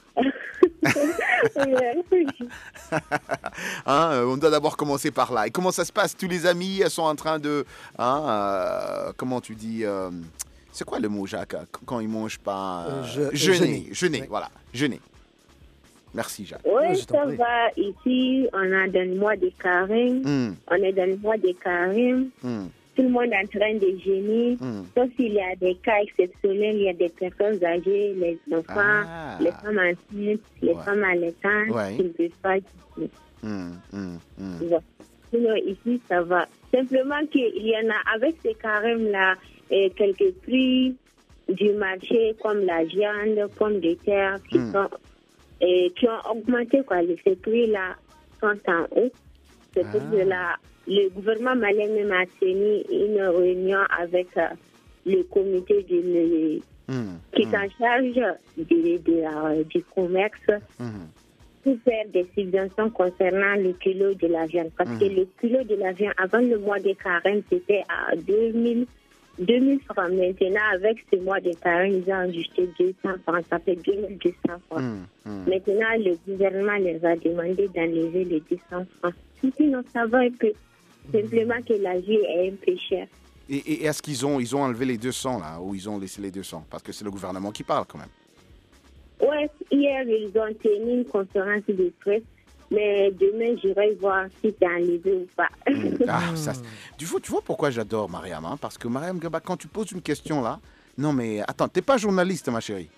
Speaker 18: Hein, euh, on doit d'abord commencer par là. Et comment ça se passe? Tous les amis sont en train de... Hein, euh, comment tu dis euh, c'est quoi le mot, Jacques, quand ils mangent pas euh,
Speaker 21: Euh, je-
Speaker 18: Jeûner,
Speaker 21: jeûner.
Speaker 18: jeûner,
Speaker 21: Oui.
Speaker 18: voilà, jeûner. Merci, Jacques.
Speaker 22: Oui, ça va. Ici, on est dans le mois de carême.
Speaker 18: Mm.
Speaker 22: On est dans le mois de carême.
Speaker 18: Mm.
Speaker 22: Tout le monde est en train de jeûner.
Speaker 18: Mm.
Speaker 22: Sauf s'il y a des cas exceptionnels, il y a des personnes âgées, les enfants,
Speaker 18: Ah.
Speaker 22: les femmes enceintes, les femmes allaitantes,
Speaker 18: Ouais.
Speaker 22: qui ne peuvent pas jeûner.
Speaker 18: Mm, mm, mm.
Speaker 22: Tu vois. Sinon, ici, ça va. Simplement qu'il y en a, avec ces carèmes-là, euh, quelques prix du marché, comme la viande, pommes de terre, qui,
Speaker 18: Mm.
Speaker 22: sont, euh, qui ont augmenté. Quoi. Ces prix-là sont en haut. C'est pour
Speaker 18: Ah.
Speaker 22: cela le gouvernement malien même a tenu une réunion avec euh, le comité de, le-
Speaker 18: Mm,
Speaker 22: qui
Speaker 18: mm,
Speaker 22: s'en charge de, de la- du commerce
Speaker 18: mm.
Speaker 22: pour faire des subventions concernant le kilo de la viande. Parce
Speaker 18: Mhm.
Speaker 22: que le kilo de la viande, avant le mois de carême, c'était à deux mille, deux mille francs. Maintenant, avec ce mois de carême, ils ont ajusté deux cents francs. Ça fait deux mille deux cents francs.
Speaker 18: Mm, mm.
Speaker 22: Maintenant, le gouvernement les a demandé d'enlever les deux cents francs. Sinon, ça va un peu. Simplement que la vie est un peu chère.
Speaker 18: Et, et est-ce qu'ils ont, ils ont enlevé les deux cents là, ou ils ont laissé les deux cents? Parce que c'est le gouvernement qui parle quand même.
Speaker 22: Ouais, hier, ils ont tenu une conférence de presse. Mais demain, j'irai voir si c'est enlevé ou pas.
Speaker 18: Ah, ça, c'est- tu, vois, tu vois pourquoi j'adore Mariam, hein? Parce que Mariam Gaba, quand tu poses une question là, non mais attends, t'es pas journaliste, ma chérie.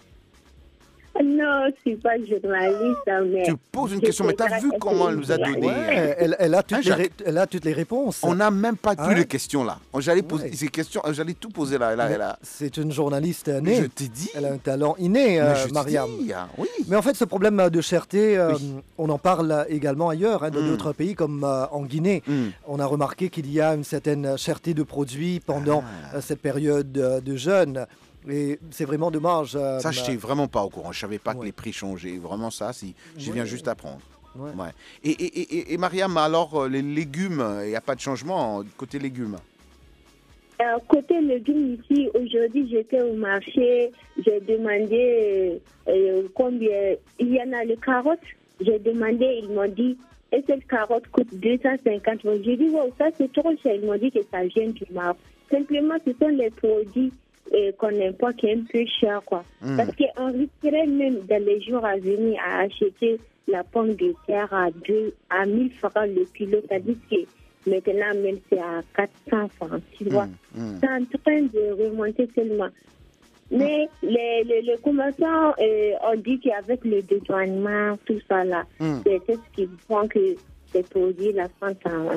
Speaker 22: Non, je suis pas journaliste, mais...
Speaker 18: Tu poses une question, mais t'as vu comment elle nous a donné
Speaker 21: Ouais, elle, elle a toutes
Speaker 18: Hein,
Speaker 21: les
Speaker 18: Jacques?
Speaker 21: ré- elle a toutes les réponses.
Speaker 18: On n'a même pas
Speaker 21: Ah
Speaker 18: plus de
Speaker 21: ouais?
Speaker 18: questions là. J'allais poser ces questions, j'allais tout poser là. là,
Speaker 21: Mais
Speaker 18: là.
Speaker 21: C'est une journaliste née.
Speaker 18: Je t'ai dit.
Speaker 21: Elle a un talent inné, euh,
Speaker 18: Mais je t'ai
Speaker 21: Mariam.
Speaker 18: dit, hein, oui.
Speaker 21: Mais en fait, ce problème de cherté, euh, on en parle également ailleurs, hein, dans
Speaker 18: Mm.
Speaker 21: d'autres pays comme euh, en Guinée.
Speaker 18: Mm.
Speaker 21: On a remarqué qu'il y a une certaine cherté de produits pendant
Speaker 18: Ah.
Speaker 21: euh, cette période euh, de jeûne. Et c'est vraiment dommage. euh,
Speaker 18: Ça, je
Speaker 21: bah,
Speaker 18: n'étais vraiment pas au courant. Je savais pas que les prix changeaient. Vraiment, ça, si, je viens
Speaker 21: Ouais.
Speaker 18: juste d'apprendre.
Speaker 21: Ouais.
Speaker 18: Ouais. Et, et, et, et- et Mariam, alors, euh, les légumes, il n'y a pas de changement euh, côté légumes?
Speaker 22: Euh, côté légumes ici, aujourd'hui, j'étais au marché, j'ai demandé euh, euh, combien... Il y en a les carottes. J'ai demandé, ils m'ont dit, et cette carotte coûte deux cent cinquante euros. J'ai dit, wow, ça c'est trop cher. Ils m'ont dit que ça vient du Maroc. Simplement, ce sont les produits euh, qu'on importe qui est un peu cher, quoi.
Speaker 18: Mm.
Speaker 22: Parce qu'on risquerait même dans les jours à venir à acheter la pomme de terre à, deux, à mille francs le kilo. C'est-à-dire que maintenant, même c'est à quatre cents francs, tu vois.
Speaker 18: Mm.
Speaker 22: C'est en train de remonter seulement. Mais les, les, les commerçants euh, ont dit qu'avec le dédouanement, tout ça là,
Speaker 18: Mm.
Speaker 22: c'est c'est ce qui font que ces produits-là sont en...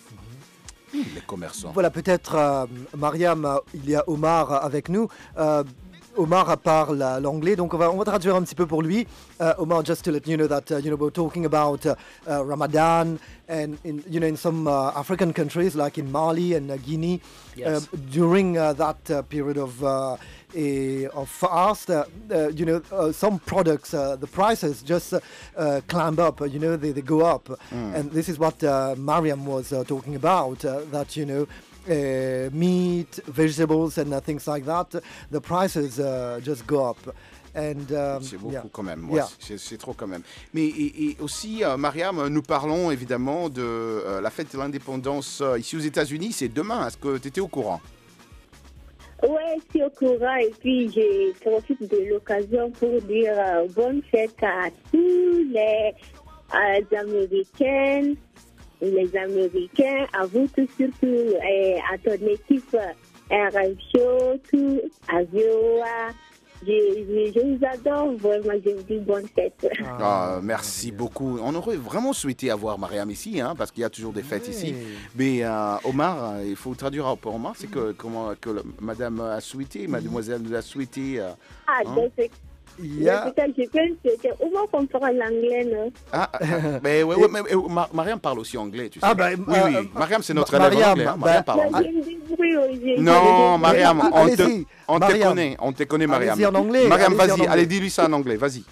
Speaker 18: Les commerçants.
Speaker 21: Voilà, peut-être, euh, Mariam, euh, il y a Omar avec nous. Euh, Omar parle euh, l'anglais, donc on va, on va traduire un petit peu pour lui. Uh, Omar, just to let you know that uh, you know we're talking about uh, uh, Ramadan, and in you know in some uh, African countries like in Mali and uh, Guinea,
Speaker 1: Yes.
Speaker 21: uh, during uh, that uh, period of uh, a, of fast, uh, uh, you know, uh, some products, uh, the prices just uh, uh, climb up, uh, you know, they, they go up.
Speaker 1: Mm.
Speaker 21: And this is what uh, Mariam was uh, talking about, uh, that, you know, uh, meat, vegetables and uh, things like that, the prices uh, just go up. And, um,
Speaker 18: C'est beaucoup
Speaker 21: yeah.
Speaker 18: quand même, ouais,
Speaker 21: Yeah.
Speaker 18: c'est c'est trop quand même. Mais et, et aussi, euh, Mariam, nous parlons évidemment de euh, la fête de l'indépendance euh, ici aux États-Unis. C'est demain. Est-ce que tu étais au courant?
Speaker 22: Ouais, je suis au courant et puis je profite de l'occasion pour dire euh, bonne fête à tous les euh, Américains, les Américains, à vous tous surtout, et à ton équipe euh, R M Show, tout, à V O A. Je, je, je vous adore, vraiment, je vous dis bonne fête.
Speaker 18: Ah, merci beaucoup. On aurait vraiment souhaité avoir Mariam ici, hein, parce qu'il y a toujours des fêtes ici. Mais euh, Omar, euh, il faut traduire pour Omar, c'est que, comment, que le- Madame a souhaité, Mademoiselle a souhaité. euh,
Speaker 22: Ah,
Speaker 18: hein.
Speaker 22: donc c'est...
Speaker 18: Yeah.
Speaker 22: Peut-être je peux souhaiter. Où on comprend l'anglais, non?
Speaker 18: Ah, ah, mais, ouais, ouais, mais, euh, Ma- Mariam parle aussi anglais, tu sais.
Speaker 21: Ah, ben,
Speaker 18: oui,
Speaker 21: euh,
Speaker 18: oui. Mariam, c'est notre
Speaker 21: Ma-
Speaker 18: élève en
Speaker 21: Mariam,
Speaker 18: anglais. Hein.
Speaker 21: ben,
Speaker 18: Mariam parle
Speaker 22: Je
Speaker 18: anglais.
Speaker 22: me débrouille aujourd'hui.
Speaker 18: Non, Mariam, on te,
Speaker 21: Allez-y,
Speaker 18: on te
Speaker 21: Mariam.
Speaker 18: connaît, on te connaît, Mariam.
Speaker 21: Allez-y en anglais,
Speaker 18: Mariam,
Speaker 21: allez-y en
Speaker 18: vas-y,
Speaker 21: anglais.
Speaker 18: allez, dis-lui ça en anglais, vas-y.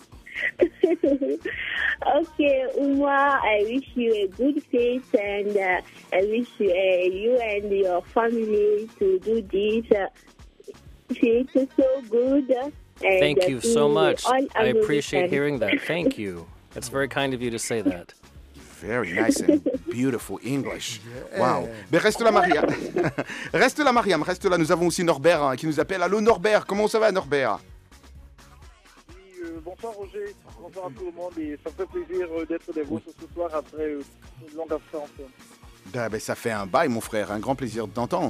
Speaker 22: Okay, Uma, I wish you a good faith and uh, I wish you, uh, you and your family to do this. Uh, it's so good. And
Speaker 1: Thank you so
Speaker 22: to
Speaker 1: much.
Speaker 22: all
Speaker 1: I appreciate
Speaker 22: Americans.
Speaker 1: hearing that. Thank you. It's very kind of you to say that.
Speaker 18: Very nice and beautiful English. Wow. Mais reste là, Mariam. Reste là, Mariam. Reste là. Nous avons aussi Norbert hein, qui nous appelle. Allô, Norbert. Comment ça va, Norbert?
Speaker 2: Euh, bonsoir Roger, bonsoir à tout le monde et ça me fait plaisir euh, d'être des vôtres ce soir après euh, une longue absence.
Speaker 18: Ah, ben, ça fait un bail, mon frère. Un grand plaisir de t'entendre.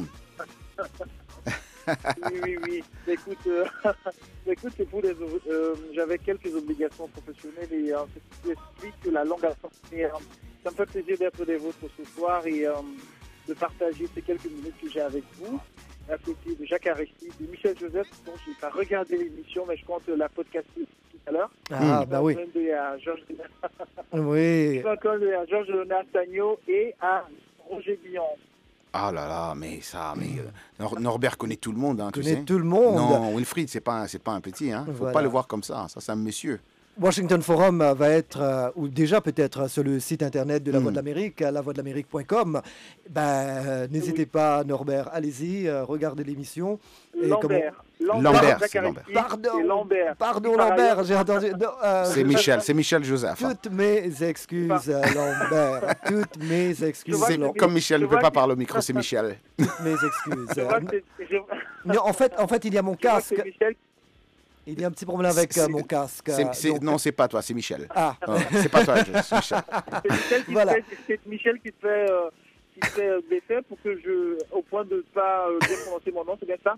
Speaker 2: oui, oui, oui. Écoute, euh, écoute c'est pour les, euh, j'avais quelques obligations professionnelles et euh, ce qui explique que la longue absence. Et, euh, ça me fait plaisir d'être des vôtres ce soir et euh, de partager ces quelques minutes que j'ai avec vous. À côté de Jacques Aristide, de Michel Joseph, dont je n'ai pas regardé l'émission, mais je compte la podcaster tout à l'heure.
Speaker 21: Ah, bah oui.
Speaker 2: De, à Georges
Speaker 21: Oui.
Speaker 2: Je encore à Georges Léonard Sagno et à Roger Billon.
Speaker 18: Ah là là, mais ça, mais euh, Nor- Norbert connaît tout le monde, hein, tu
Speaker 21: Connaît
Speaker 18: sais.
Speaker 21: tout le monde.
Speaker 18: Non, Wilfried, c'est pas, un- c'est pas un petit, hein. Faut
Speaker 21: Voilà.
Speaker 18: pas le voir comme ça. Ça, c'est un monsieur.
Speaker 21: Washington Forum euh, va être, euh, ou déjà peut-être sur le site internet de La Voix
Speaker 18: Mm.
Speaker 21: de l'Amérique, la voix de l'amérique point com. Ben, euh, n'hésitez pas, Norbert, allez-y, euh, regardez l'émission. Et
Speaker 2: Lambert.
Speaker 21: comment-
Speaker 18: Lambert,
Speaker 2: Jacques
Speaker 18: c'est Lambert.
Speaker 2: Aristide
Speaker 21: Pardon,
Speaker 2: et Lambert.
Speaker 21: Pardon,
Speaker 2: Qui, par
Speaker 21: Lambert,
Speaker 2: ailleurs-
Speaker 21: j'ai entendu. non, euh,
Speaker 18: C'est Michel, c'est Michel Joseph. hein.
Speaker 21: Toutes mes excuses, euh, Lambert. Toutes mes excuses.
Speaker 18: C'est
Speaker 21: Lambert.
Speaker 18: comme Michel ne
Speaker 2: je
Speaker 18: peut
Speaker 2: vois
Speaker 18: pas
Speaker 2: que-
Speaker 18: parler au micro, c'est Michel.
Speaker 21: Toutes mes excuses.
Speaker 2: Je vois que c'est- je-
Speaker 21: Non, en fait, en fait, il y a mon
Speaker 2: je vois que
Speaker 21: casque.
Speaker 2: c'est Michel.
Speaker 21: Il y a un petit problème avec
Speaker 18: C'est-
Speaker 21: euh, mon casque.
Speaker 18: C'est-
Speaker 21: euh,
Speaker 18: c'est-
Speaker 21: donc-
Speaker 18: Non, c'est pas toi, c'est Michel.
Speaker 21: Ah.
Speaker 18: Non, c'est pas toi, c'est Michel.
Speaker 2: C'est Michel qui
Speaker 21: Voilà.
Speaker 2: fait, c'est Michel qui fait, euh, qui fait euh, des faits pour que je, au point de ne pas euh, bien prononcer mon nom, c'est bien ça?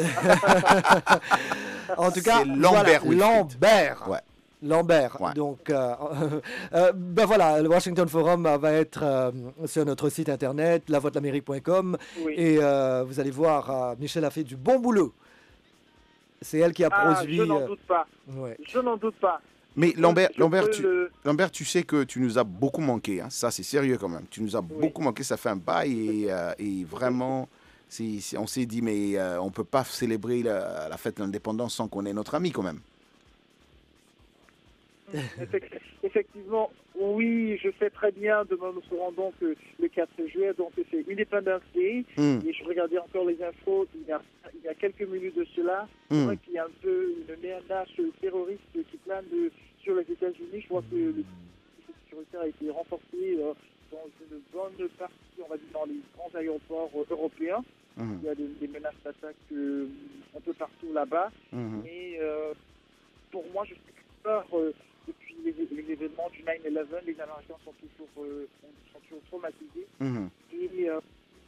Speaker 21: En tout cas,
Speaker 18: C'est Lambert,
Speaker 21: voilà,
Speaker 18: Wilfried.
Speaker 21: Lambert.
Speaker 18: Ouais.
Speaker 21: Lambert.
Speaker 18: Ouais.
Speaker 21: Donc, euh, euh, ben voilà, le Washington Forum euh, va être euh, sur notre site internet, la voix de l'amérique point com.
Speaker 2: Oui.
Speaker 21: Et euh, vous allez voir, euh, Michel a fait du bon boulot. C'est elle qui a
Speaker 2: Ah,
Speaker 21: produit.
Speaker 2: je n'en
Speaker 21: euh,
Speaker 2: doute pas.
Speaker 21: ouais.
Speaker 2: Je n'en doute pas.
Speaker 18: Mais
Speaker 2: Je-
Speaker 18: Lambert,
Speaker 2: je
Speaker 18: Lambert,
Speaker 2: peux
Speaker 18: tu,
Speaker 2: le-
Speaker 18: Lambert, tu sais que tu nous as beaucoup manqué. Hein. Ça, c'est sérieux quand même. Tu nous as beaucoup manqué. Ça fait un bail et, euh, et vraiment, c'est- c'est- on s'est dit, mais euh, on ne peut pas célébrer la, la fête de l'indépendance sans qu'on ait notre ami quand même.
Speaker 2: Effect- Effectivement, oui, je sais très bien. Demain, nous serons donc euh, le quatre juillet, donc c'est Independence Day.
Speaker 18: Mm.
Speaker 2: Et je regardais encore les infos il y a, il y a quelques minutes de cela. C'est
Speaker 18: Mm.
Speaker 2: vrai qu'il y a un peu une menace terroriste qui plane de- sur les États-Unis. Je vois que le la sécurité a été renforcée euh, dans une bonne partie, on va dire, dans les grands aéroports euh, européens.
Speaker 18: Mhm.
Speaker 2: Il y a des, des menaces d'attaque euh, un peu partout là-bas.
Speaker 18: Mhm.
Speaker 2: Mais euh, pour moi, je suis peur. Euh, depuis les, les événements du nine eleven, les Américains sont toujours, euh, sont toujours traumatisés.
Speaker 18: Mhm.
Speaker 2: Et euh,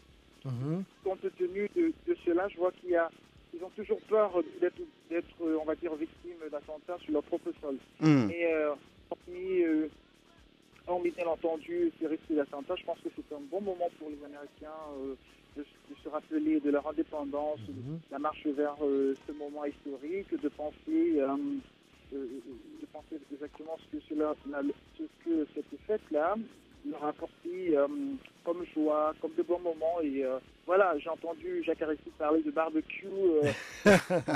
Speaker 21: Mhm.
Speaker 2: compte tenu de, de cela, je vois qu'il y a, ils ont toujours peur d'être, d'être, euh, on va dire, victimes d'attentats sur leur propre sol.
Speaker 18: Mhm.
Speaker 2: Et euh, hormis, euh, hormis bien entendu ces risques d'attentats, je pense que c'est un bon moment pour les Américains euh, de, de se rappeler de leur indépendance, de la marche vers euh, ce moment historique, de penser. Euh, euh, de penser exactement ce que, cela, la, ce que cette fête-là leur a apporté euh, comme joie, comme de bons moments. Et euh, voilà, j'ai entendu Jacques Aristide parler de barbecue. Euh,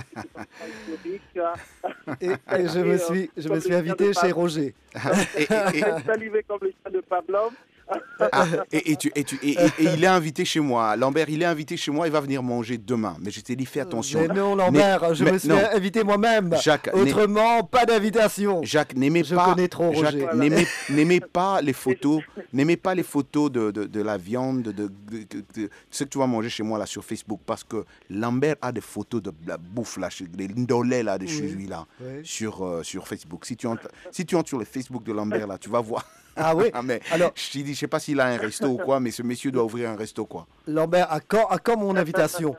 Speaker 2: historique.
Speaker 21: Et, et je me
Speaker 2: euh,
Speaker 21: suis, je
Speaker 2: comme
Speaker 21: me suis
Speaker 2: les chiens
Speaker 21: invité
Speaker 2: de
Speaker 21: chez
Speaker 2: Pavlov.
Speaker 21: Roger.
Speaker 18: Et- et- et-
Speaker 2: Salivé comme les chiens de Pavlov.
Speaker 18: Ah, et, et tu- et tu- et- et- et il est invité chez moi. Lambert, il est invité chez moi. Il va venir manger demain. Mais je t'ai dit, fais attention.
Speaker 21: Mais non, Lambert,
Speaker 18: N'ai-
Speaker 21: je
Speaker 18: mais
Speaker 21: me suis
Speaker 18: non.
Speaker 21: invité moi-même.
Speaker 18: Jacques, n'ai-
Speaker 21: Autrement, pas d'invitation.
Speaker 18: Jacques, n'aimez
Speaker 21: Je
Speaker 18: pas,
Speaker 21: connais trop
Speaker 18: Jacques,
Speaker 21: Roger.
Speaker 18: n'aimez, n'aimez pas les photos, n'aimez pas les photos de, de, de la viande, de, de, de- de- de ce que tu vas manger chez moi là sur Facebook, parce que Lambert a des photos de la bouffe là, chez- des ndolés là, de chez
Speaker 21: Oui.
Speaker 18: lui là,
Speaker 21: Oui.
Speaker 18: sur, euh, sur Facebook. Si tu entres, si tu entres sur le Facebook de Lambert là, tu vas voir.
Speaker 21: Ah oui.
Speaker 18: mais
Speaker 21: Alors-
Speaker 18: je t'ai dit, je sais pas s'il a un resto ou quoi, mais ce monsieur doit ouvrir un resto quoi.
Speaker 21: Lambert, à quand, à quand mon invitation?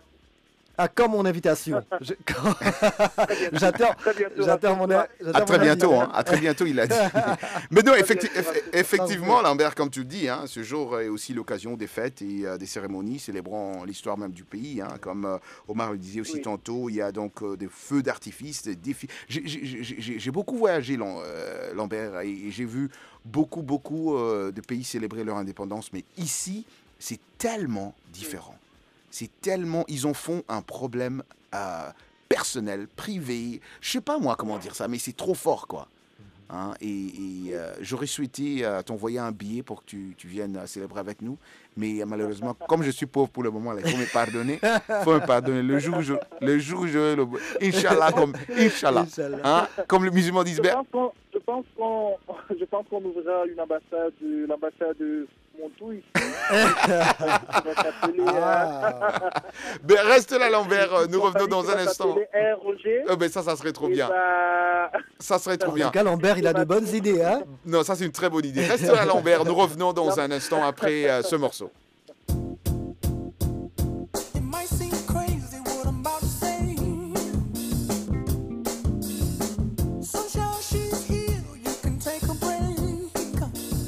Speaker 21: À quand mon invitation? Je- quand- J'attends, j'attends mon,
Speaker 18: À
Speaker 21: j'attends
Speaker 18: très
Speaker 21: mon
Speaker 18: bientôt,
Speaker 21: invitation.
Speaker 18: hein, à très bientôt, il a dit. Mais non, effecti- eff- effectivement, Lambert, comme tu le dis, hein, ce jour est aussi l'occasion des fêtes et euh, des cérémonies célébrant l'histoire même du pays. Hein, comme euh, Omar le disait aussi
Speaker 2: Oui.
Speaker 18: tantôt, il y a donc euh, des feux d'artifice, des défis. J'ai- J'ai j'ai- j'ai beaucoup voyagé, Lam- euh, Lambert, et, et j'ai vu beaucoup, beaucoup euh, de pays célébrer leur indépendance. Mais ici, c'est tellement différent. C'est tellement... Ils en font un problème euh, personnel, privé. Je sais pas moi comment dire ça, mais c'est trop fort, quoi. Hein, et et euh, j'aurais souhaité euh, t'envoyer un billet pour que tu, tu viennes euh, célébrer avec nous. Mais euh, malheureusement, comme je suis pauvre pour le moment, là, il faut me pardonner. Il faut me pardonner. Le jour où je, le jour où j'aurai le... Inch'Allah, comme, Inch'Allah. Hein, comme les musulmans disent.
Speaker 2: Je
Speaker 18: Ben,
Speaker 2: pense qu'on- je pense qu'on je pense qu'on ouvrira une ambassade, euh, l'ambassade de Montou ici. Ça va s'appeler, euh,
Speaker 18: ben, reste là, Lambert. euh, Nous
Speaker 2: Une
Speaker 18: revenons dans
Speaker 2: compagnie
Speaker 18: un
Speaker 2: qui va
Speaker 18: instant.
Speaker 2: s'appeler Air Roger.
Speaker 18: Euh, ben, ça, ça serait trop
Speaker 2: Et
Speaker 18: bien.
Speaker 2: ça-
Speaker 18: Ça serait trop
Speaker 21: En
Speaker 18: bien.
Speaker 21: tout cas, Lambert, il a de bonnes idées. Hein.
Speaker 18: Non, ça, c'est une très bonne idée. Reste là, Lambert. Nous revenons dans un instant après euh, ce morceau.
Speaker 14: It might seem crazy what I'm about to say. Sunshine, she's here. You can take a break.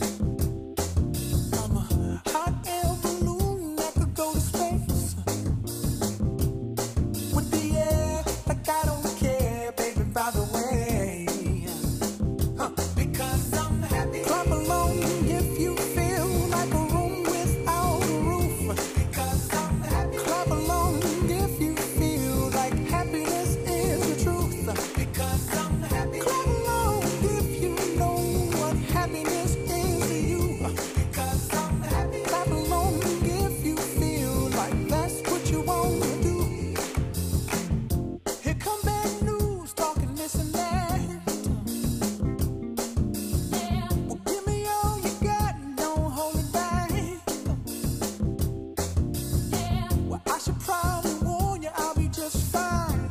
Speaker 14: I'm a hot air balloon that could go to space. With the air, like I don't care, baby, by the way. Huh, because I'm happy. Clap along if you feel like a room without a roof. Because I'm happy. Clap along if you feel like happiness is the truth. Because I'm happy. Clap along if you know what happiness is to you. Because I'm happy. Clap along if you feel like that's what you want to do. Here come bad news, talking this and that. Well, give me all you got and don't hold it back. Well, I should probably warn you, I'll be just fine.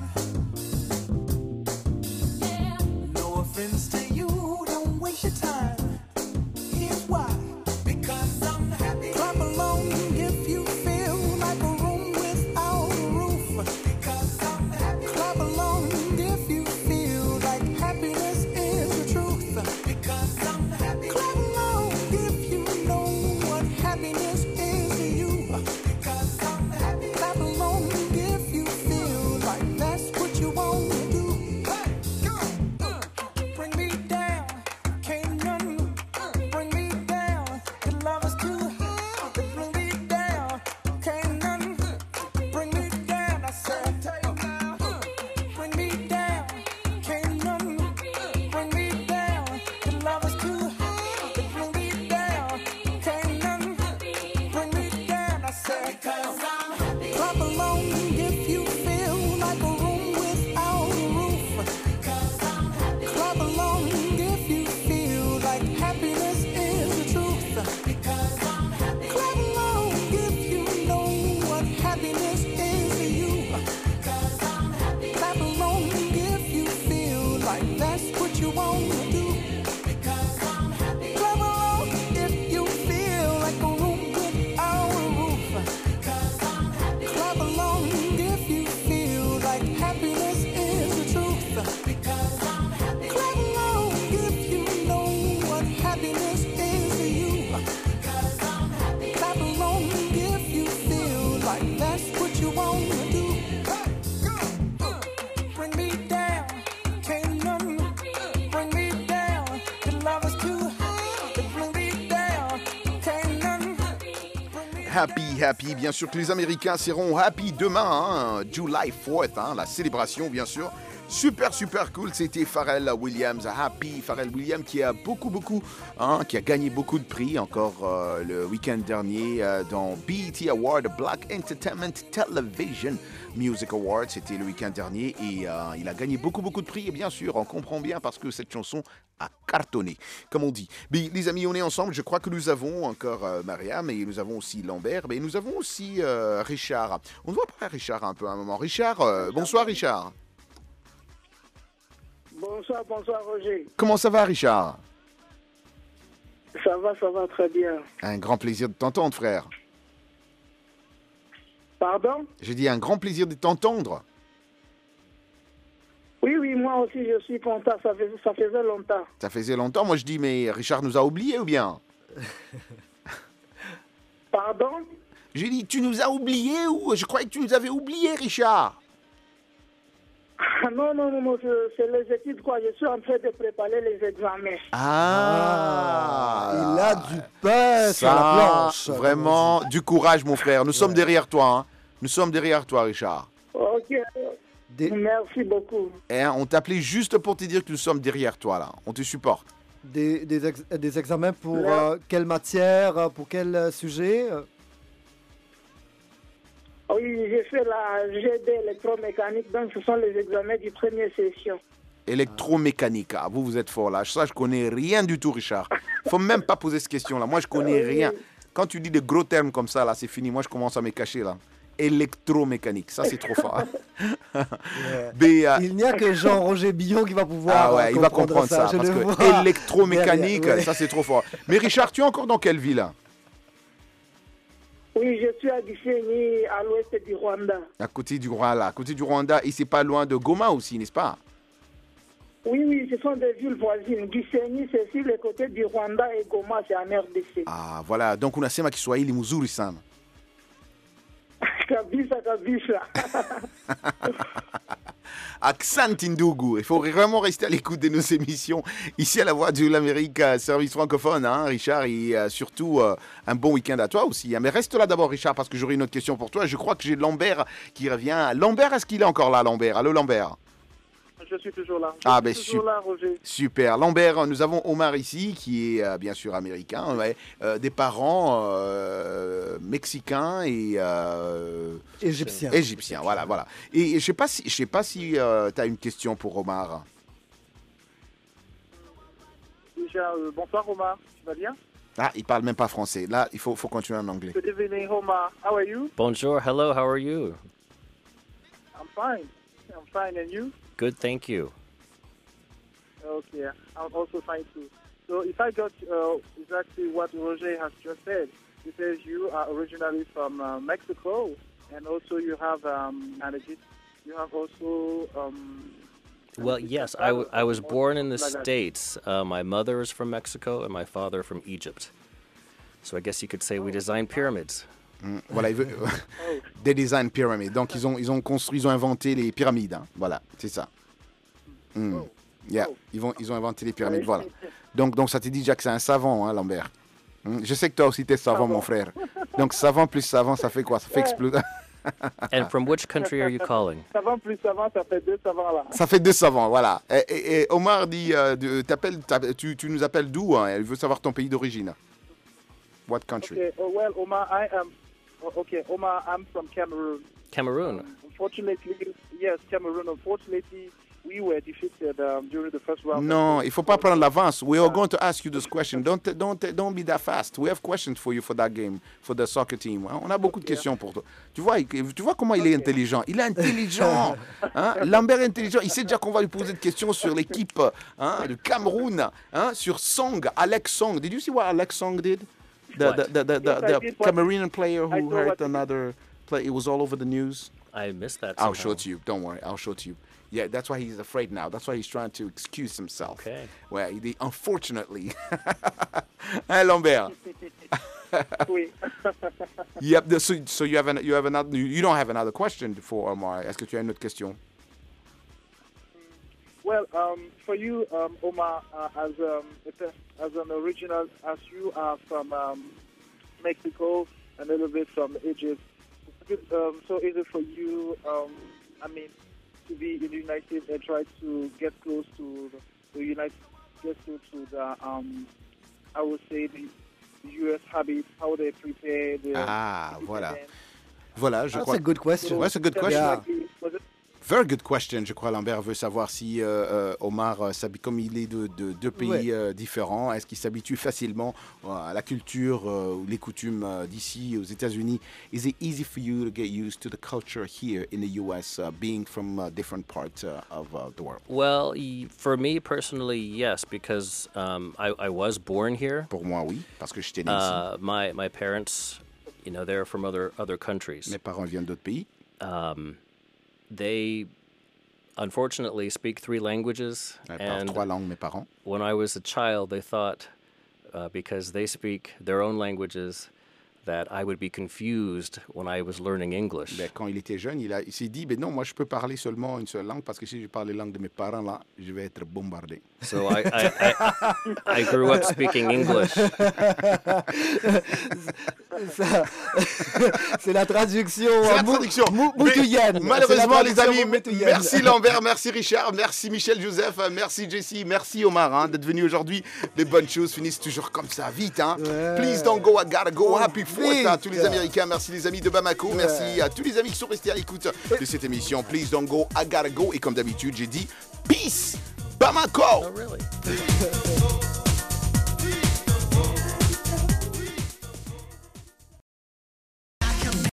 Speaker 14: No offense to you, don't waste your time. Here's why. Because I'm happy. Clap along if you feel like a room without a roof. Because I'm happy. Clap along if you feel like happiness is the truth. Because I'm happy. Clap along if you know what happiness is to you. Because I'm happy. Clap along if you feel like that's what you want to do. Hey, go, uh, bring me down, can't none bring me down. Your love is too high to bring me down, can't none bring me down. I said, bring me down, can't none bring me down. Your love is too high to bring me down, can't none bring me down. I said, because I'm happy. Clap along if you feel like a room without a roof. Because I'm happy. Clap along if you feel like happiness is the truth. Because I'm happy. Clap along if you know what happiness is to you. Because I'm happy. Clap along if you feel like that's what you want to do. Because I'm happy. Clap along if you feel like a room without a roof. Because I'm happy. Clap along if you feel like happiness is the truth. Because I'm happy. Clap along if you know what happiness is to you. Because I'm happy. Clap along if you feel like that's what you want to do. Hey, go, uh, bring me down, can't none bring me down. Your love is too high to bring me down, can't none.
Speaker 18: Happy, happy. Bien sûr que les Américains seront happy demain, hein, July fourth, hein, la célébration, bien sûr. Super, super cool. C'était Pharrell Williams, Happy. Pharrell Williams qui a beaucoup, beaucoup, hein, qui a gagné beaucoup de prix encore euh, le week-end dernier euh, dans B E T Award, Black Entertainment Television Music Award. C'était le week-end dernier et euh, il a gagné beaucoup, beaucoup de prix. Et bien sûr, on comprend bien parce que cette chanson a cartonné, comme on dit. Mais les amis, on est ensemble. Je crois que nous avons encore euh, Mariam et nous avons aussi Lambert. Mais nous avons aussi euh, Richard. On doit parler à Richard un peu à un moment. Richard, euh, bonsoir Richard.
Speaker 2: Bonsoir, bonsoir Roger.
Speaker 18: Comment ça va Richard?
Speaker 2: Ça va, ça va très bien.
Speaker 18: Un grand plaisir de t'entendre, frère.
Speaker 2: Pardon?
Speaker 18: J'ai dit un grand plaisir de t'entendre.
Speaker 2: Oui, oui, moi aussi je suis content, ça, fait, ça faisait longtemps.
Speaker 18: Ça faisait longtemps. Moi, je dis, mais Richard nous a oubliés ou bien?
Speaker 2: Pardon?
Speaker 18: J'ai dit, tu nous as oubliés ou je croyais que tu nous avais oubliés, Richard?
Speaker 2: Ah, non, non, non, non, je- c'est les études, quoi. Je suis en train de préparer les examens.
Speaker 18: Ah,
Speaker 21: Il a du pain sur la
Speaker 18: ça,
Speaker 21: planche.
Speaker 18: vraiment, du courage, mon frère. Nous sommes derrière toi. Hein. Nous sommes derrière toi, Richard.
Speaker 2: Ok,
Speaker 21: Des,
Speaker 4: Merci beaucoup.
Speaker 18: Et, hein, on t'appelait juste pour te dire que nous sommes derrière toi, là. On te supporte.
Speaker 21: des, des, ex- des examens pour
Speaker 4: Ouais.
Speaker 21: euh, quelle matière, euh, pour quel euh, sujet euh
Speaker 4: Oui, j'ai fait la G D électromécanique, donc ce sont les examens du première session.
Speaker 18: Électromécanique. Ah, vous, vous êtes fort, là. Ça, je connais rien du tout, Richard. Faut même pas poser cette question-là. Moi, je connais rien. Quand tu dis des gros termes comme ça, là, c'est fini. Moi, je commence à me cacher, là. Électromécanique, ça, c'est trop fort. Mais, euh,
Speaker 21: Il n'y a que Jean-Roger Billon qui va pouvoir
Speaker 18: Ah ouais,
Speaker 21: euh,
Speaker 18: il va comprendre ça,
Speaker 21: Je
Speaker 18: parce
Speaker 21: le
Speaker 18: que
Speaker 21: vois
Speaker 18: électromécanique,
Speaker 21: derrière, ouais.
Speaker 18: ça c'est trop fort. Mais Richard, tu es encore dans quelle ville?
Speaker 4: Oui, je suis à Gisenyi, à l'ouest du Rwanda.
Speaker 18: À côté du Rwanda, à côté du Rwanda, et c'est pas loin de Goma aussi, n'est-ce pas?
Speaker 4: Oui, oui, ce sont des villes voisines. Gisenyi, c'est sur le côté du Rwanda et Goma, c'est en R D C.
Speaker 18: Ah, voilà, donc unasema Kiswahili mzuri sana.
Speaker 4: Kabisa, kabisa.
Speaker 18: Accent Ndugu, il faut vraiment rester à l'écoute de nos émissions ici à la Voix de l'Amérique, euh, service francophone, hein, Richard, et euh, surtout euh, un bon week-end à toi aussi. Hein. Mais reste là d'abord, Richard, parce que j'aurai une autre question pour toi. Je crois que j'ai Lambert qui revient. Lambert, est-ce qu'il est encore là, Lambert? Allô, Lambert?
Speaker 2: Je suis toujours là. Je
Speaker 18: Ah,
Speaker 2: suis
Speaker 18: ben,
Speaker 2: toujours
Speaker 18: sup-
Speaker 2: là, Roger.
Speaker 18: Super. Lambert, nous avons Omar ici, qui est euh, bien sûr américain, ouais, euh, des parents euh, mexicains et... euh,
Speaker 21: Égyptiens.
Speaker 18: Égyptiens, voilà, voilà. Et je ne sais pas si, je sais pas si tu as une question pour Omar.
Speaker 2: Déjà, euh, bonsoir Omar, tu vas bien?
Speaker 18: Ah, il parle même pas français. Là, il faut, faut continuer en anglais.
Speaker 2: Good evening Omar, how are you?
Speaker 1: Bonjour, hello, how are you?
Speaker 2: I'm fine. I'm fine, and you?
Speaker 1: Good, thank you.
Speaker 2: Okay, I'm also fine too. So if I got uh, exactly what Roger has just said, he says you are originally from uh, Mexico, and also you have um, an Egypt, you have also um,
Speaker 1: Well, yes, I, w- I was born in the States. Uh, my mother is from Mexico and my father from Egypt. So I guess you could say we design pyramids.
Speaker 18: Mm, voilà, il veut... des design pyramids. Donc, ils ont, ils ont construit, ils ont inventé les pyramides. Hein. Voilà, c'est ça. Mm. Yeah. Ils, vont, ils ont inventé les pyramides, voilà. Donc, donc ça te dit déjà que c'est un savant, hein, Lambert. Mm. Je sais que toi aussi, t'es savant, mon frère. Donc, savant plus savant, ça fait quoi? Ça fait exploser.
Speaker 1: And from which country are you calling?
Speaker 2: Savant plus savant, ça fait deux savants là.
Speaker 18: Ça fait deux savants, voilà. Et, et- et Omar dit, euh, de- t'appelles- t'appelles- tu, tu nous appelles d'où? Hein? Elle veut savoir ton pays d'origine. What country?
Speaker 2: Okay, oh, well, Omar, I am. oh, Okay, Omar, I'm from Cameroon.
Speaker 1: Cameroon.
Speaker 2: Unfortunately, yes, Cameroon. Unfortunately, we were defeated um, during the first round.
Speaker 18: Non, il faut pas prendre l'avance. We are going to ask you this question. Don't, don't, don't be that fast. We have questions for you for that game, for the soccer team. On a beaucoup de questions pour toi. Tu vois, il- tu vois comment il est intelligent. Il est intelligent. Hein? Lambert est intelligent. Il sait déjà qu'on va lui poser des questions sur l'équipe hein, du Cameroun, hein, sur Song, Alex Song. Did you see what Alex Song did? The, the, the, the, the,
Speaker 2: Yes, I
Speaker 18: the
Speaker 2: did what-
Speaker 18: Cameroonian player
Speaker 2: I
Speaker 18: who
Speaker 2: saw
Speaker 18: hurt
Speaker 2: what-
Speaker 18: another player. It was all over the news.
Speaker 1: I missed that.
Speaker 18: I'll
Speaker 1: somehow.
Speaker 18: show it to you. Don't worry. I'll show it to you. Yeah, that's why he's afraid now. That's why he's trying to excuse himself.
Speaker 1: Okay.
Speaker 18: Well, he, unfortunately. Hein, Lambert?
Speaker 2: Oui.
Speaker 18: Yep. the- So, so you have an, you have another. You you don't have another question for Omar. Est-ce que tu as une autre question?
Speaker 2: Well, um, for you, um, Omar, uh, as um, as an original, as you are from um, Mexico and a little bit from Egypt, um, so is it for you? Um, I mean, to be in the United States and try to get close to the, the United, get close to the, um, I would say the U S habits, how they prepare the.
Speaker 18: Ah, voilà. Voilà, je
Speaker 21: That's
Speaker 18: crois.
Speaker 21: a good question.
Speaker 18: Ouais, c'est a good question.
Speaker 21: Yeah.
Speaker 2: Was it-
Speaker 18: Very good question. Je crois Lambert veut savoir si euh, euh, Omar euh, s'habitue comme il est de, de deux pays
Speaker 21: Ouais.
Speaker 18: euh, différents. Est-ce qu'il s'habitue facilement euh, à la culture euh, ou les coutumes euh, d'ici aux États-Unis? Is it easy for you to get used to the culture here in the U S, uh, being from uh, different parts uh, of uh, the world?
Speaker 1: Well, y- for me personally, yes, because um, I, I was born here.
Speaker 18: Pour moi, oui, parce que j'étais né
Speaker 1: Uh, my my parents, you know, they're from other other countries.
Speaker 18: ici. Mes parents viennent d'autres pays.
Speaker 1: Um, they unfortunately speak three languages,
Speaker 18: Ils parlent
Speaker 1: and
Speaker 18: trois langues, mes parents.
Speaker 1: when I was a child, they thought uh, because they speak their own languages, that I would be confused when I was learning English.
Speaker 18: Ben, quand il était jeune, il, a, il s'est dit, ben non, moi je peux parler seulement une seule langue parce que si je parle les langues de mes parents, là, je vais être bombardé.
Speaker 1: So I, I, I, I grew up speaking English.
Speaker 21: Ça, c'est la traduction.
Speaker 18: C'est la
Speaker 21: mou-
Speaker 18: traduction.
Speaker 21: mou-
Speaker 18: Mais
Speaker 21: moutouienne.
Speaker 18: malheureusement,
Speaker 21: C'est la
Speaker 18: les
Speaker 21: traduction
Speaker 18: amis,
Speaker 21: moutouienne.
Speaker 18: merci Lambert, merci Richard, merci Michel Joseph, merci Jessie, merci Omar hein, d'être venu aujourd'hui. Les bonnes choses finissent toujours comme ça, vite. Hein. Please don't go, I gotta go. Happy Fourth à tous les Américains. Merci les amis de Bamako.
Speaker 21: Ouais.
Speaker 18: Merci à tous les amis qui sont restés à l'écoute de cette émission. Please don't go, I gotta go. Et comme d'habitude, j'ai dit peace, Bamako.
Speaker 1: Oh, really?